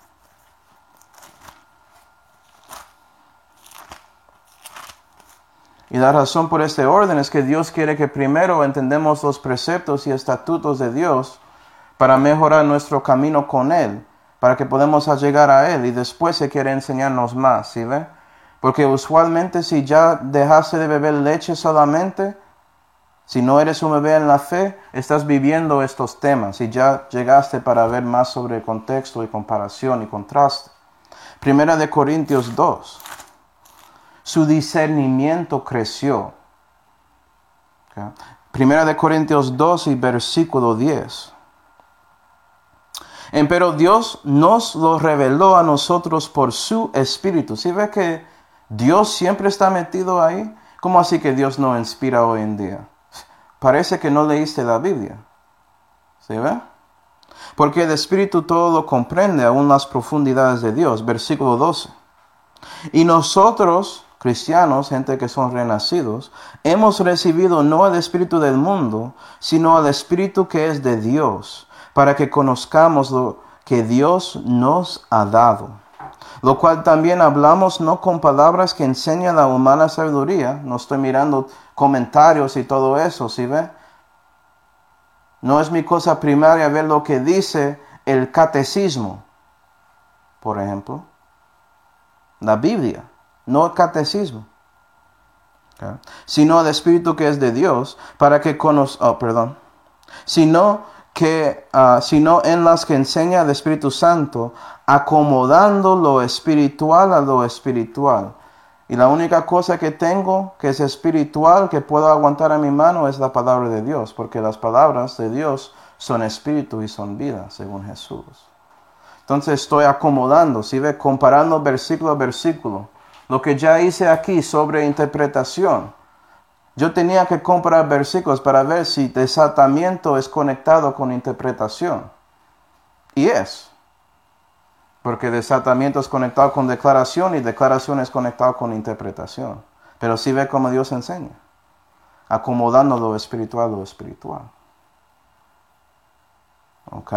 Y la razón por este orden es que Dios quiere que primero entendamos los preceptos y estatutos de Dios para mejorar nuestro camino con Él, para que podamos llegar a Él, y después se quiere enseñarnos más, ¿sí ve? Porque usualmente si ya dejaste de beber leche solamente, si no eres un bebé en la fe, estás viviendo estos temas y ya llegaste para ver más sobre el contexto y comparación y contraste. Primera de Corintios dos. Su discernimiento creció. Okay. Primera de Corintios dos y versículo diez. Pero Dios nos lo reveló a nosotros por su Espíritu. ¿Sí ve que Dios siempre está metido ahí? ¿Cómo así que Dios no inspira hoy en día? Parece que no leíste la Biblia. ¿Sí ve? Porque el Espíritu todo lo comprende, aún las profundidades de Dios. Versículo doce. Y nosotros, cristianos, gente que son renacidos, hemos recibido no el Espíritu del mundo, sino el Espíritu que es de Dios, para que conozcamos lo que Dios nos ha dado. Lo cual también hablamos no con palabras que enseñan la humana sabiduría. No estoy mirando comentarios y todo eso, ¿sí ve? No es mi cosa primaria ver lo que dice el catecismo, por ejemplo. La Biblia, no el catecismo. Okay. Sino el Espíritu que es de Dios, para que conozca, oh, perdón. Sino que, uh, sino en las que enseña el Espíritu Santo, acomodando lo espiritual a lo espiritual. Y la única cosa que tengo que es espiritual, que puedo aguantar en mi mano, es la palabra de Dios, porque las palabras de Dios son espíritu y son vida, según Jesús. Entonces estoy acomodando, ¿sí ve? Comparando versículo a versículo. Lo que ya hice aquí sobre interpretación. Yo tenía que comparar versículos para ver si desatamiento es conectado con interpretación. Y es. Porque desatamiento es conectado con declaración y declaración es conectado con interpretación. Pero sí ve cómo Dios enseña. Acomodando lo espiritual a lo espiritual. ¿Ok?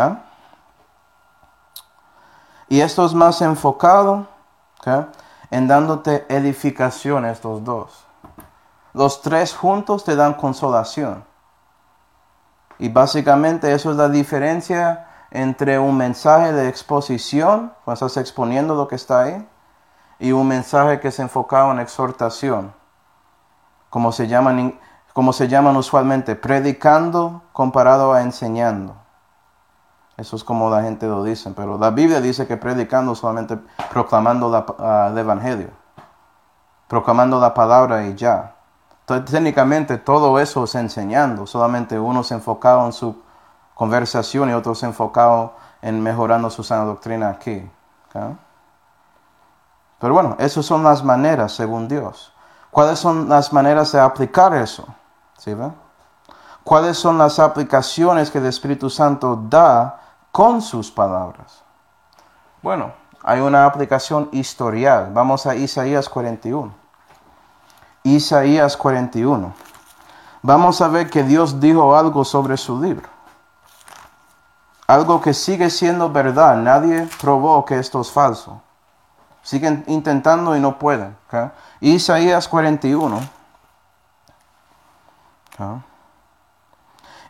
Y esto es más enfocado, ¿okay?, en dándote edificación estos dos. Los tres juntos te dan consolación. Y básicamente eso es la diferencia entre un mensaje de exposición, cuando estás exponiendo lo que está ahí, y un mensaje que es enfocado en exhortación, como se llaman, como se llaman usualmente, predicando comparado a enseñando. Eso es como la gente lo dice, pero la Biblia dice que predicando solamente proclamando la, uh, el Evangelio, proclamando la palabra y ya. Entonces, técnicamente todo eso es enseñando, solamente unos enfocados en su conversación y otros enfocados en mejorando su sana doctrina aquí. ¿Okay? Pero bueno, esas son las maneras según Dios. ¿Cuáles son las maneras de aplicar eso? ¿Sí ve? ¿Cuáles son las aplicaciones que el Espíritu Santo da con sus palabras? Bueno, hay una aplicación historial. Vamos a Isaías cuarenta y uno. Isaías cuarenta y uno. Vamos a ver que Dios dijo algo sobre su libro. Algo que sigue siendo verdad. Nadie probó que esto es falso. Siguen intentando y no pueden. ¿Okay? Isaías cuarenta y uno. ¿Okay?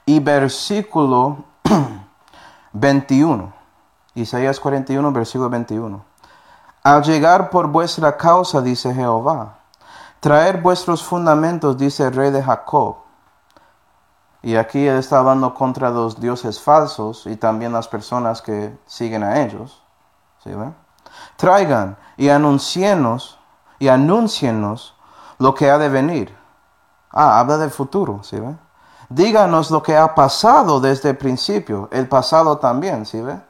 y versículo veintiuno. Isaías cuarenta y uno, versículo veintiuno. Al llegar por vuestra causa, dice Jehová, traer vuestros fundamentos, dice el rey de Jacob. Y aquí él está hablando contra los dioses falsos y también las personas que siguen a ellos. ¿Sí ven? Traigan y anuncienos y anúncienos lo que ha de venir. Ah, habla del futuro, ¿sí ven? Díganos lo que ha pasado desde el principio, el pasado también, ¿sí ven?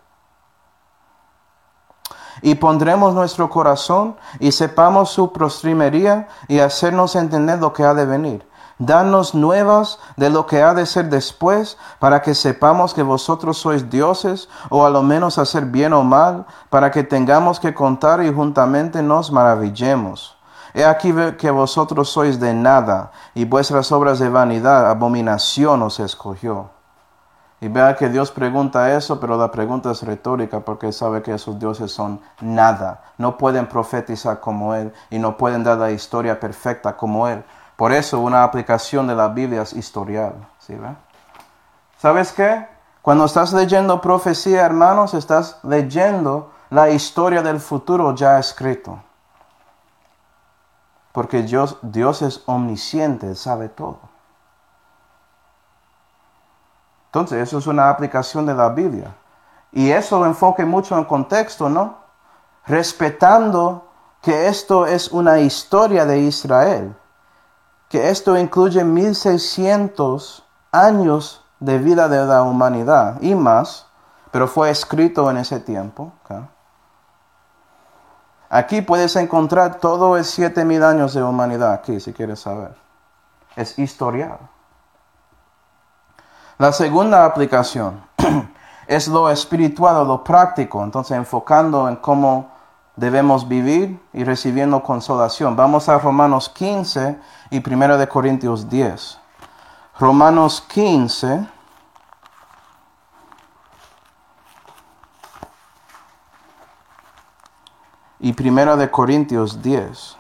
Y pondremos nuestro corazón y sepamos su postrimería y hacernos entender lo que ha de venir. Danos nuevas de lo que ha de ser después, para que sepamos que vosotros sois dioses, o a lo menos hacer bien o mal, para que tengamos que contar y juntamente nos maravillemos. He aquí que vosotros sois de nada, y vuestras obras de vanidad, abominación os escogió. Y vea que Dios pregunta eso, pero la pregunta es retórica, porque sabe que esos dioses son nada. No pueden profetizar como Él, y no pueden dar la historia perfecta como Él. Por eso una aplicación de la Biblia es historial. ¿Sí, ve? ¿Sabes qué? Cuando estás leyendo profecía, hermanos, estás leyendo la historia del futuro ya escrito. Porque Dios, Dios es omnisciente, sabe todo. Entonces, eso es una aplicación de la Biblia. Y eso lo enfoque mucho en contexto, ¿no? Respetando que esto es una historia de Israel. Que esto incluye mil seiscientos años de vida de la humanidad y más, pero fue escrito en ese tiempo. ¿Okay? Aquí puedes encontrar todo el siete mil años de humanidad aquí, si quieres saber. Es historial. La segunda aplicación es lo espiritual o lo práctico, entonces enfocando en cómo debemos vivir y recibiendo consolación. Vamos a Romanos quince y primero de Corintios diez. Romanos quince y primero de Corintios diez.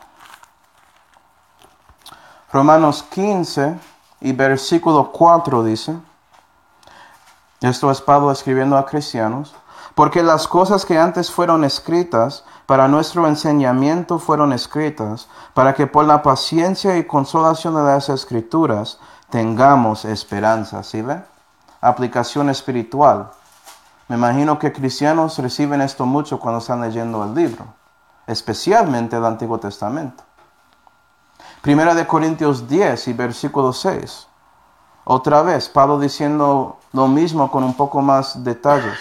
Romanos quince y versículo cuatro dice, esto es Pablo escribiendo a cristianos, porque las cosas que antes fueron escritas para nuestro enseñamiento fueron escritas, para que por la paciencia y consolación de las Escrituras tengamos esperanza. ¿Sí ve? Aplicación espiritual. Me imagino que cristianos reciben esto mucho cuando están leyendo el libro, especialmente el Antiguo Testamento. Primera de Corintios diez y versículo seis. Otra vez, Pablo diciendo lo mismo con un poco más detalles.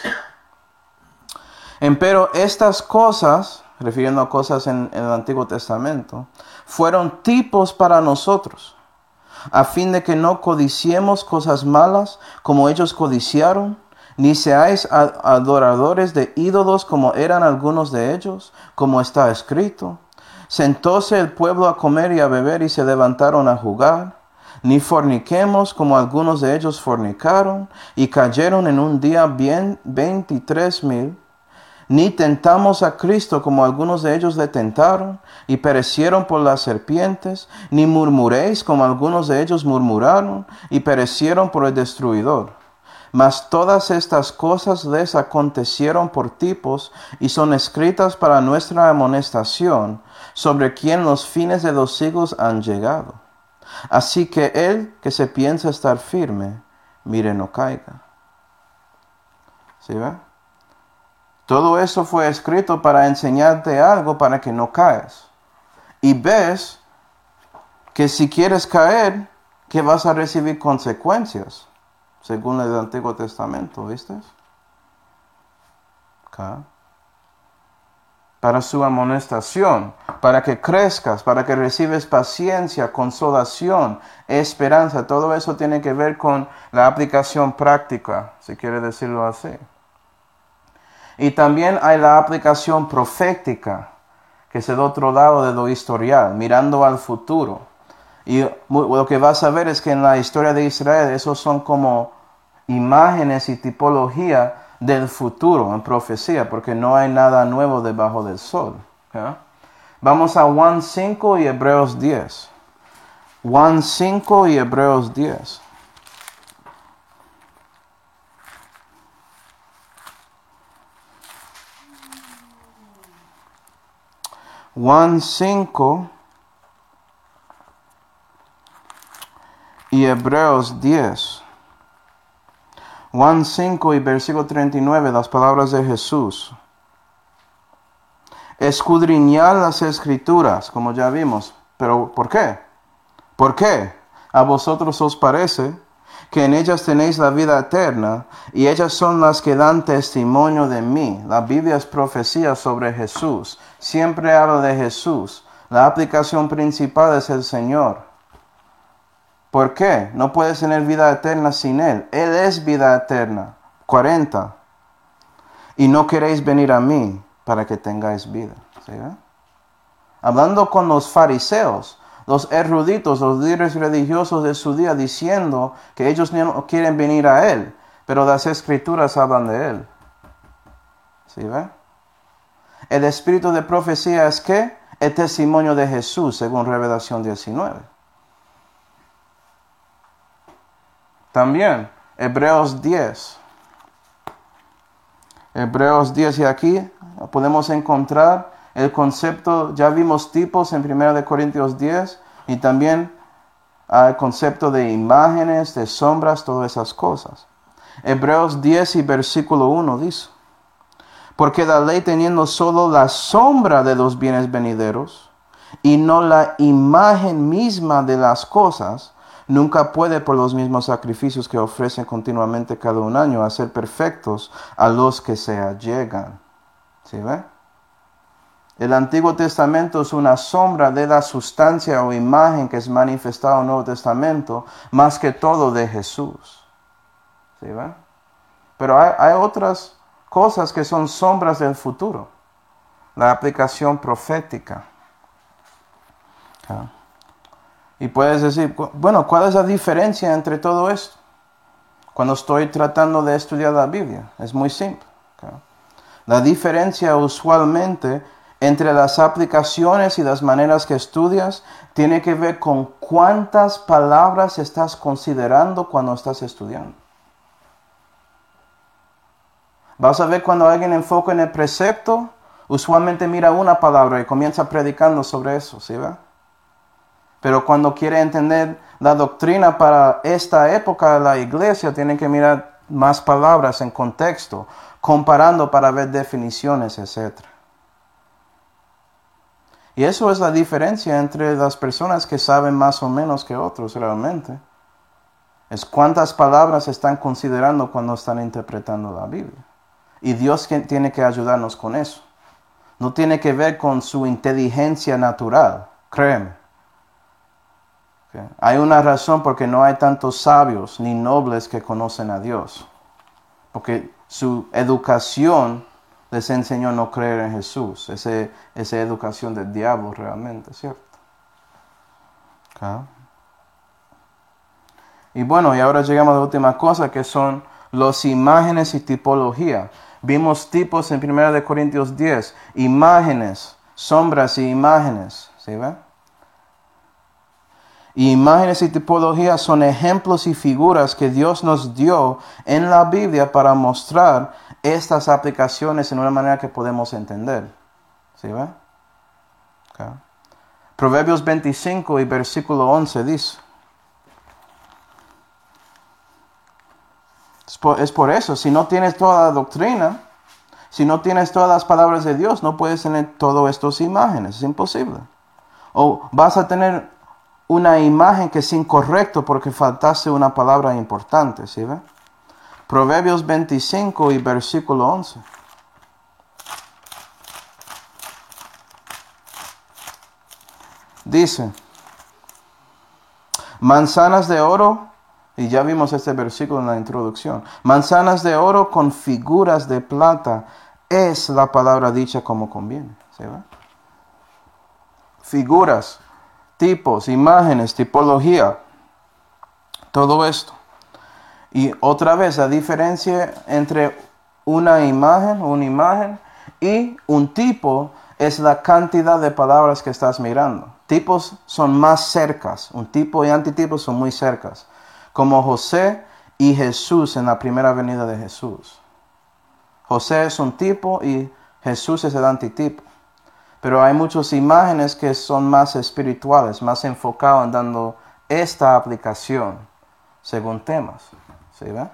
Empero estas cosas, refiriendo a cosas en, en el Antiguo Testamento, fueron tipos para nosotros, a fin de que no codiciemos cosas malas como ellos codiciaron, ni seáis adoradores de ídolos como eran algunos de ellos, como está escrito. Sentóse el pueblo a comer y a beber y se levantaron a jugar. Ni forniquemos como algunos de ellos fornicaron y cayeron en un día bien veintitrés mil. Ni tentamos a Cristo como algunos de ellos le tentaron y perecieron por las serpientes. Ni murmuréis como algunos de ellos murmuraron y perecieron por el destruidor. Mas todas estas cosas les acontecieron por tipos y son escritas para nuestra amonestación, sobre quien los fines de los siglos han llegado. Así que el que se piensa estar firme, mire no caiga. ¿Sí ve? Todo eso fue escrito para enseñarte algo para que no caes. Y ves que si quieres caer, que vas a recibir consecuencias, según el Antiguo Testamento, ¿viste? Okay. Para su amonestación, para que crezcas, para que recibes paciencia, consolación, esperanza. Todo eso tiene que ver con la aplicación práctica, si quiere decirlo así. Y también hay la aplicación profética, que es el otro lado de lo historial, mirando al futuro. Y lo que vas a ver es que en la historia de Israel, esos son como imágenes y tipología del futuro en profecía, porque no hay nada nuevo debajo del sol. ¿Okay? Vamos a Juan cinco y Hebreos diez. Juan cinco y Hebreos diez. Juan cinco y Hebreos diez. Juan cinco y versículo treinta y nueve, las palabras de Jesús. Escudriñad las Escrituras, como ya vimos. ¿Pero por qué? ¿Por qué? A vosotros os parece que en ellas tenéis la vida eterna, y ellas son las que dan testimonio de mí. La Biblia es profecía sobre Jesús. Siempre habla de Jesús. La aplicación principal es el Señor. ¿Por qué? No puedes tener vida eterna sin Él. Él es vida eterna. cuarenta. Y no queréis venir a mí para que tengáis vida. ¿Sí, eh? Hablando con los fariseos, los eruditos, los líderes religiosos de su día, diciendo que ellos no quieren venir a Él, pero las Escrituras hablan de Él. ¿Sí, ve? El espíritu de profecía es ¿qué? El testimonio de Jesús, según Revelación diecinueve. También, Hebreos diez. Hebreos diez, y aquí podemos encontrar el concepto, ya vimos tipos en primera de Corintios diez, y también el concepto de imágenes, de sombras, todas esas cosas. Hebreos diez y versículo uno dice: porque la ley, teniendo solo la sombra de los bienes venideros, y no la imagen misma de las cosas, nunca puede por los mismos sacrificios que ofrecen continuamente cada un año hacer perfectos a los que se allegan. ¿Sí ve? El Antiguo Testamento es una sombra de la sustancia o imagen que es manifestada en el Nuevo Testamento, más que todo de Jesús. ¿Sí ve? Pero hay, hay otras cosas que son sombras del futuro. La aplicación profética. ¿Ah? Y puedes decir, bueno, ¿cuál es la diferencia entre todo esto? Cuando estoy tratando de estudiar la Biblia, es muy simple. ¿Okay? La diferencia usualmente entre las aplicaciones y las maneras que estudias tiene que ver con cuántas palabras estás considerando cuando estás estudiando. Vas a ver cuando alguien enfoca en el precepto, usualmente mira una palabra y comienza predicando sobre eso, ¿sí ve? Pero cuando quiere entender la doctrina para esta época de la iglesia, tiene que mirar más palabras en contexto, comparando para ver definiciones, etcétera. Y eso es la diferencia entre las personas que saben más o menos que otros realmente. Es cuántas palabras están considerando cuando están interpretando la Biblia. Y Dios tiene que ayudarnos con eso. No tiene que ver con su inteligencia natural, créeme. Okay. Hay una razón por qué no hay tantos sabios ni nobles que conocen a Dios. Porque su educación les enseñó a no creer en Jesús. Ese, esa educación del diablo realmente, ¿cierto? Okay. Y bueno, y ahora llegamos a la última cosa, que son las imágenes y tipología. Vimos tipos en primera de Corintios diez. Imágenes, sombras y imágenes. ¿Sí ve? Y imágenes y tipologías son ejemplos y figuras que Dios nos dio en la Biblia para mostrar estas aplicaciones en una manera que podemos entender. ¿Sí ve? Okay. Proverbios veinticinco y versículo once dice: es por, es por eso, si no tienes toda la doctrina, si no tienes todas las palabras de Dios, no puedes tener todas estas imágenes, es imposible. O vas a tener una imagen que es incorrecto porque faltaste una palabra importante, ¿sí ve? Proverbios veinticinco y versículo once. Dice: manzanas de oro, y ya vimos este versículo en la introducción, manzanas de oro con figuras de plata es la palabra dicha como conviene, ¿sí ve? Figuras, tipos, imágenes, tipología, todo esto. Y otra vez, la diferencia entre una imagen, una imagen y un tipo es la cantidad de palabras que estás mirando. Tipos son más cercas, un tipo y antitipo son muy cercas, como José y Jesús en la primera venida de Jesús. José es un tipo y Jesús es el antitipo. Pero hay muchas imágenes que son más espirituales, más enfocadas en dando esta aplicación según temas. ¿Sí ve?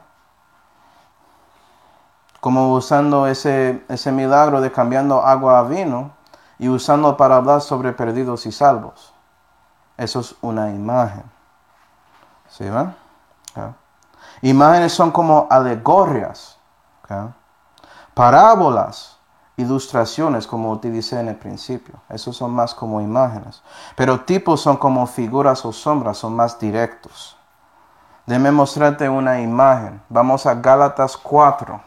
Como usando ese, ese milagro de cambiando agua a vino y usando para hablar sobre perdidos y salvos. Eso es una imagen. ¿Sí ven? Okay. Imágenes son como alegorias, okay. Parábolas, ilustraciones, como utilicé en el principio. Esos son más como imágenes. Pero tipos son como figuras o sombras, son más directos. Déjame mostrarte una imagen. Vamos a Gálatas cuatro.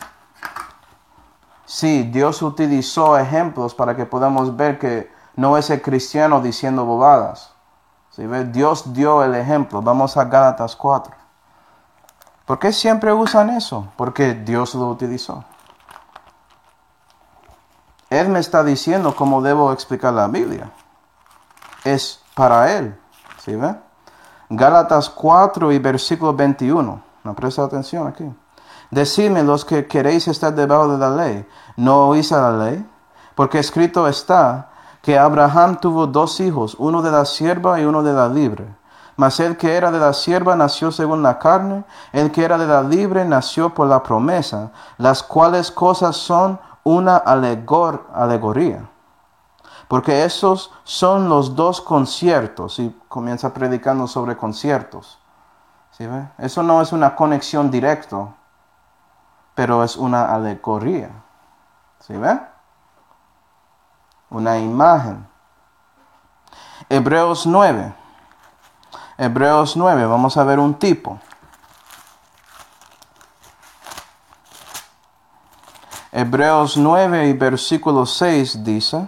Sí, Dios utilizó ejemplos para que podamos ver que no es el cristiano diciendo bobadas. ¿Sí ve? Dios dio el ejemplo. Vamos a Gálatas cuatro. ¿Por qué siempre usan eso? Porque Dios lo utilizó. Él me está diciendo cómo debo explicar la Biblia. Es para Él. ¿Sí ve? Gálatas cuatro y versículo veintiuno. No presta atención aquí. Decidme los que queréis estar debajo de la ley. ¿No oís a la ley? Porque escrito está que Abraham tuvo dos hijos, uno de la sierva y uno de la libre. Mas el que era de la sierva nació según la carne, el que era de la libre nació por la promesa, las cuales cosas son una alegor, alegoría. Porque esos son los dos conciertos, y comienza predicando sobre conciertos. ¿Sí ve? Eso no es una conexión directa, pero es una alegoría. ¿Sí ve? Una imagen. Hebreos nueve. Hebreos nueve, vamos a ver un tipo. Hebreos nueve y versículo seis dice: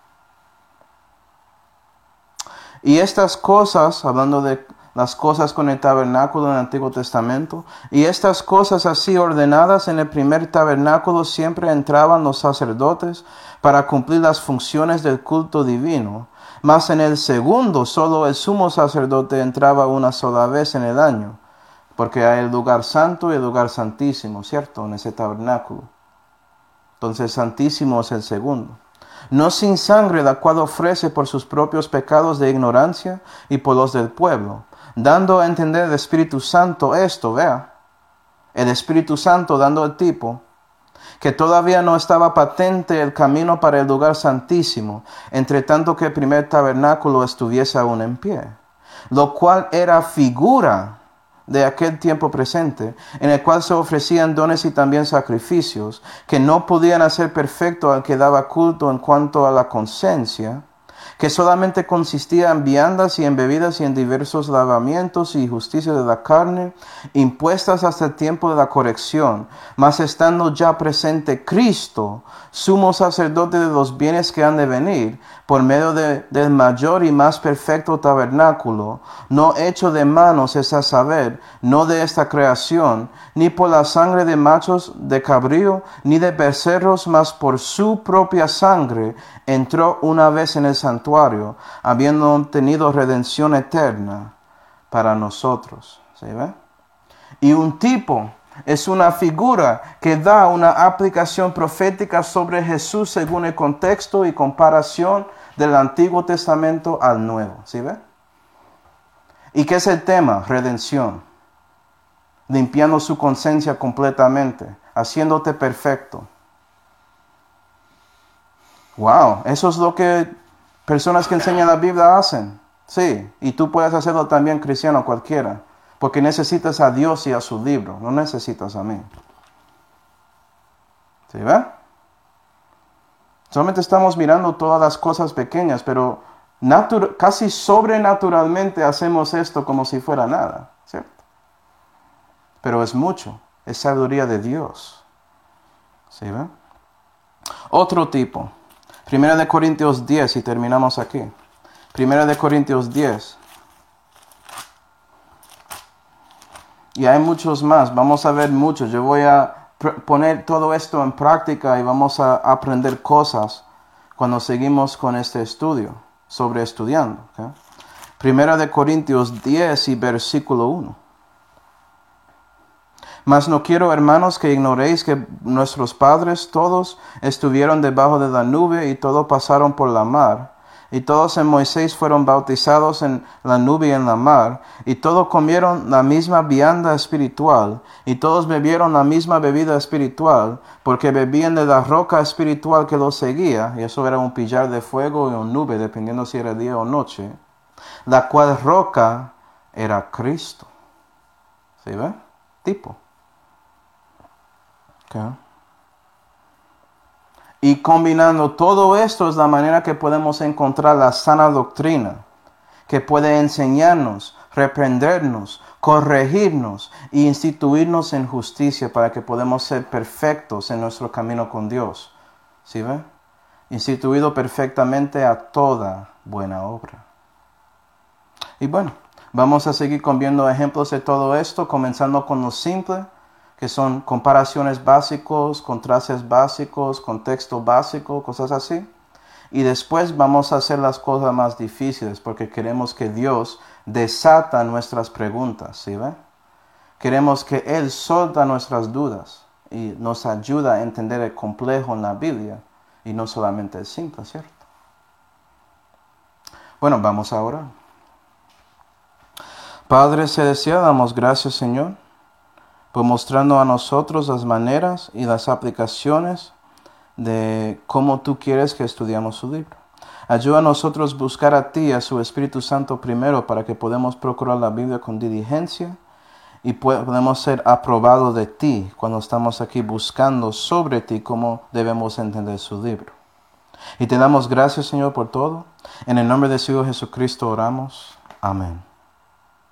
y estas cosas, hablando de las cosas con el tabernáculo en el Antiguo Testamento, y estas cosas así ordenadas en el primer tabernáculo siempre entraban los sacerdotes para cumplir las funciones del culto divino. Mas en el segundo solo el sumo sacerdote entraba una sola vez en el año, porque hay el lugar santo y el lugar santísimo, ¿cierto? En ese tabernáculo. Entonces santísimo es el segundo. No sin sangre, la cual ofrece por sus propios pecados de ignorancia y por los del pueblo, dando a entender el Espíritu Santo esto, vea, el Espíritu Santo dando el tipo, que todavía no estaba patente el camino para el lugar santísimo, entre tanto que el primer tabernáculo estuviese aún en pie, lo cual era figura de aquel tiempo presente, en el cual se ofrecían dones y también sacrificios, que no podían hacer perfecto al que daba culto en cuanto a la conciencia, que solamente consistía en viandas y en bebidas y en diversos lavamientos y justicia de la carne, impuestas hasta el tiempo de la corrección, mas estando ya presente Cristo, sumo sacerdote de los bienes que han de venir, por medio de, del mayor y más perfecto tabernáculo, no hecho de manos, es a saber, no de esta creación, ni por la sangre de machos de cabrío, ni de becerros, mas por su propia sangre, entró una vez en el santuario, habiendo obtenido redención eterna para nosotros. ¿Sí ve? Y un tipo es una figura que da una aplicación profética sobre Jesús según el contexto y comparación del Antiguo Testamento al Nuevo. ¿Sí ve? ¿Y qué es el tema? Redención. Limpiando su conciencia completamente, haciéndote perfecto. Wow, eso es lo que personas que enseñan la Biblia hacen. Sí, y tú puedes hacerlo también, cristiano cualquiera, porque necesitas a Dios y a su libro, no necesitas a mí. ¿Sí ve? Solamente estamos mirando todas las cosas pequeñas, pero natura- casi sobrenaturalmente hacemos esto como si fuera nada, ¿cierto? Pero es mucho, es sabiduría de Dios. ¿Sí ve? Otro tipo. Primera de Corintios diez, y terminamos aquí. Primera de Corintios diez. Y hay muchos más, vamos a ver muchos. Yo voy a pr- poner todo esto en práctica y vamos a aprender cosas cuando seguimos con este estudio, sobre estudiando. ¿Okay? Primera de Corintios diez y versículo uno. Mas no quiero, hermanos, que ignoréis que nuestros padres todos estuvieron debajo de la nube y todos pasaron por la mar. Y todos en Moisés fueron bautizados en la nube y en la mar. Y todos comieron la misma vianda espiritual. Y todos bebieron la misma bebida espiritual, porque bebían de la roca espiritual que los seguía. Y eso era un pillar de fuego y una nube, dependiendo si era día o noche. La cual roca era Cristo. ¿Sí ve? Tipo. Okay. Y combinando todo esto es la manera que podemos encontrar la sana doctrina, que puede enseñarnos, reprendernos, corregirnos e instituirnos en justicia para que podamos ser perfectos en nuestro camino con Dios. ¿Sí ve? Instituido perfectamente a toda buena obra. Y bueno, vamos a seguir viendo ejemplos de todo esto, comenzando con lo simple, que son comparaciones básicos, contrastes básicos, contexto básico, cosas así. Y después vamos a hacer las cosas más difíciles porque queremos que Dios desata nuestras preguntas, ¿sí ve? Queremos que Él solta nuestras dudas y nos ayuda a entender el complejo en la Biblia y no solamente el simple, ¿cierto? Bueno, vamos ahora. Padre Celestial, damos gracias, Señor, por mostrando a nosotros las maneras y las aplicaciones de cómo tú quieres que estudiamos su libro. Ayuda a nosotros a buscar a ti, a su Espíritu Santo primero, para que podamos procurar la Biblia con diligencia y podamos ser aprobados de ti cuando estamos aquí buscando sobre ti cómo debemos entender su libro. Y te damos gracias, Señor, por todo. En el nombre de su Hijo Jesucristo oramos. Amén.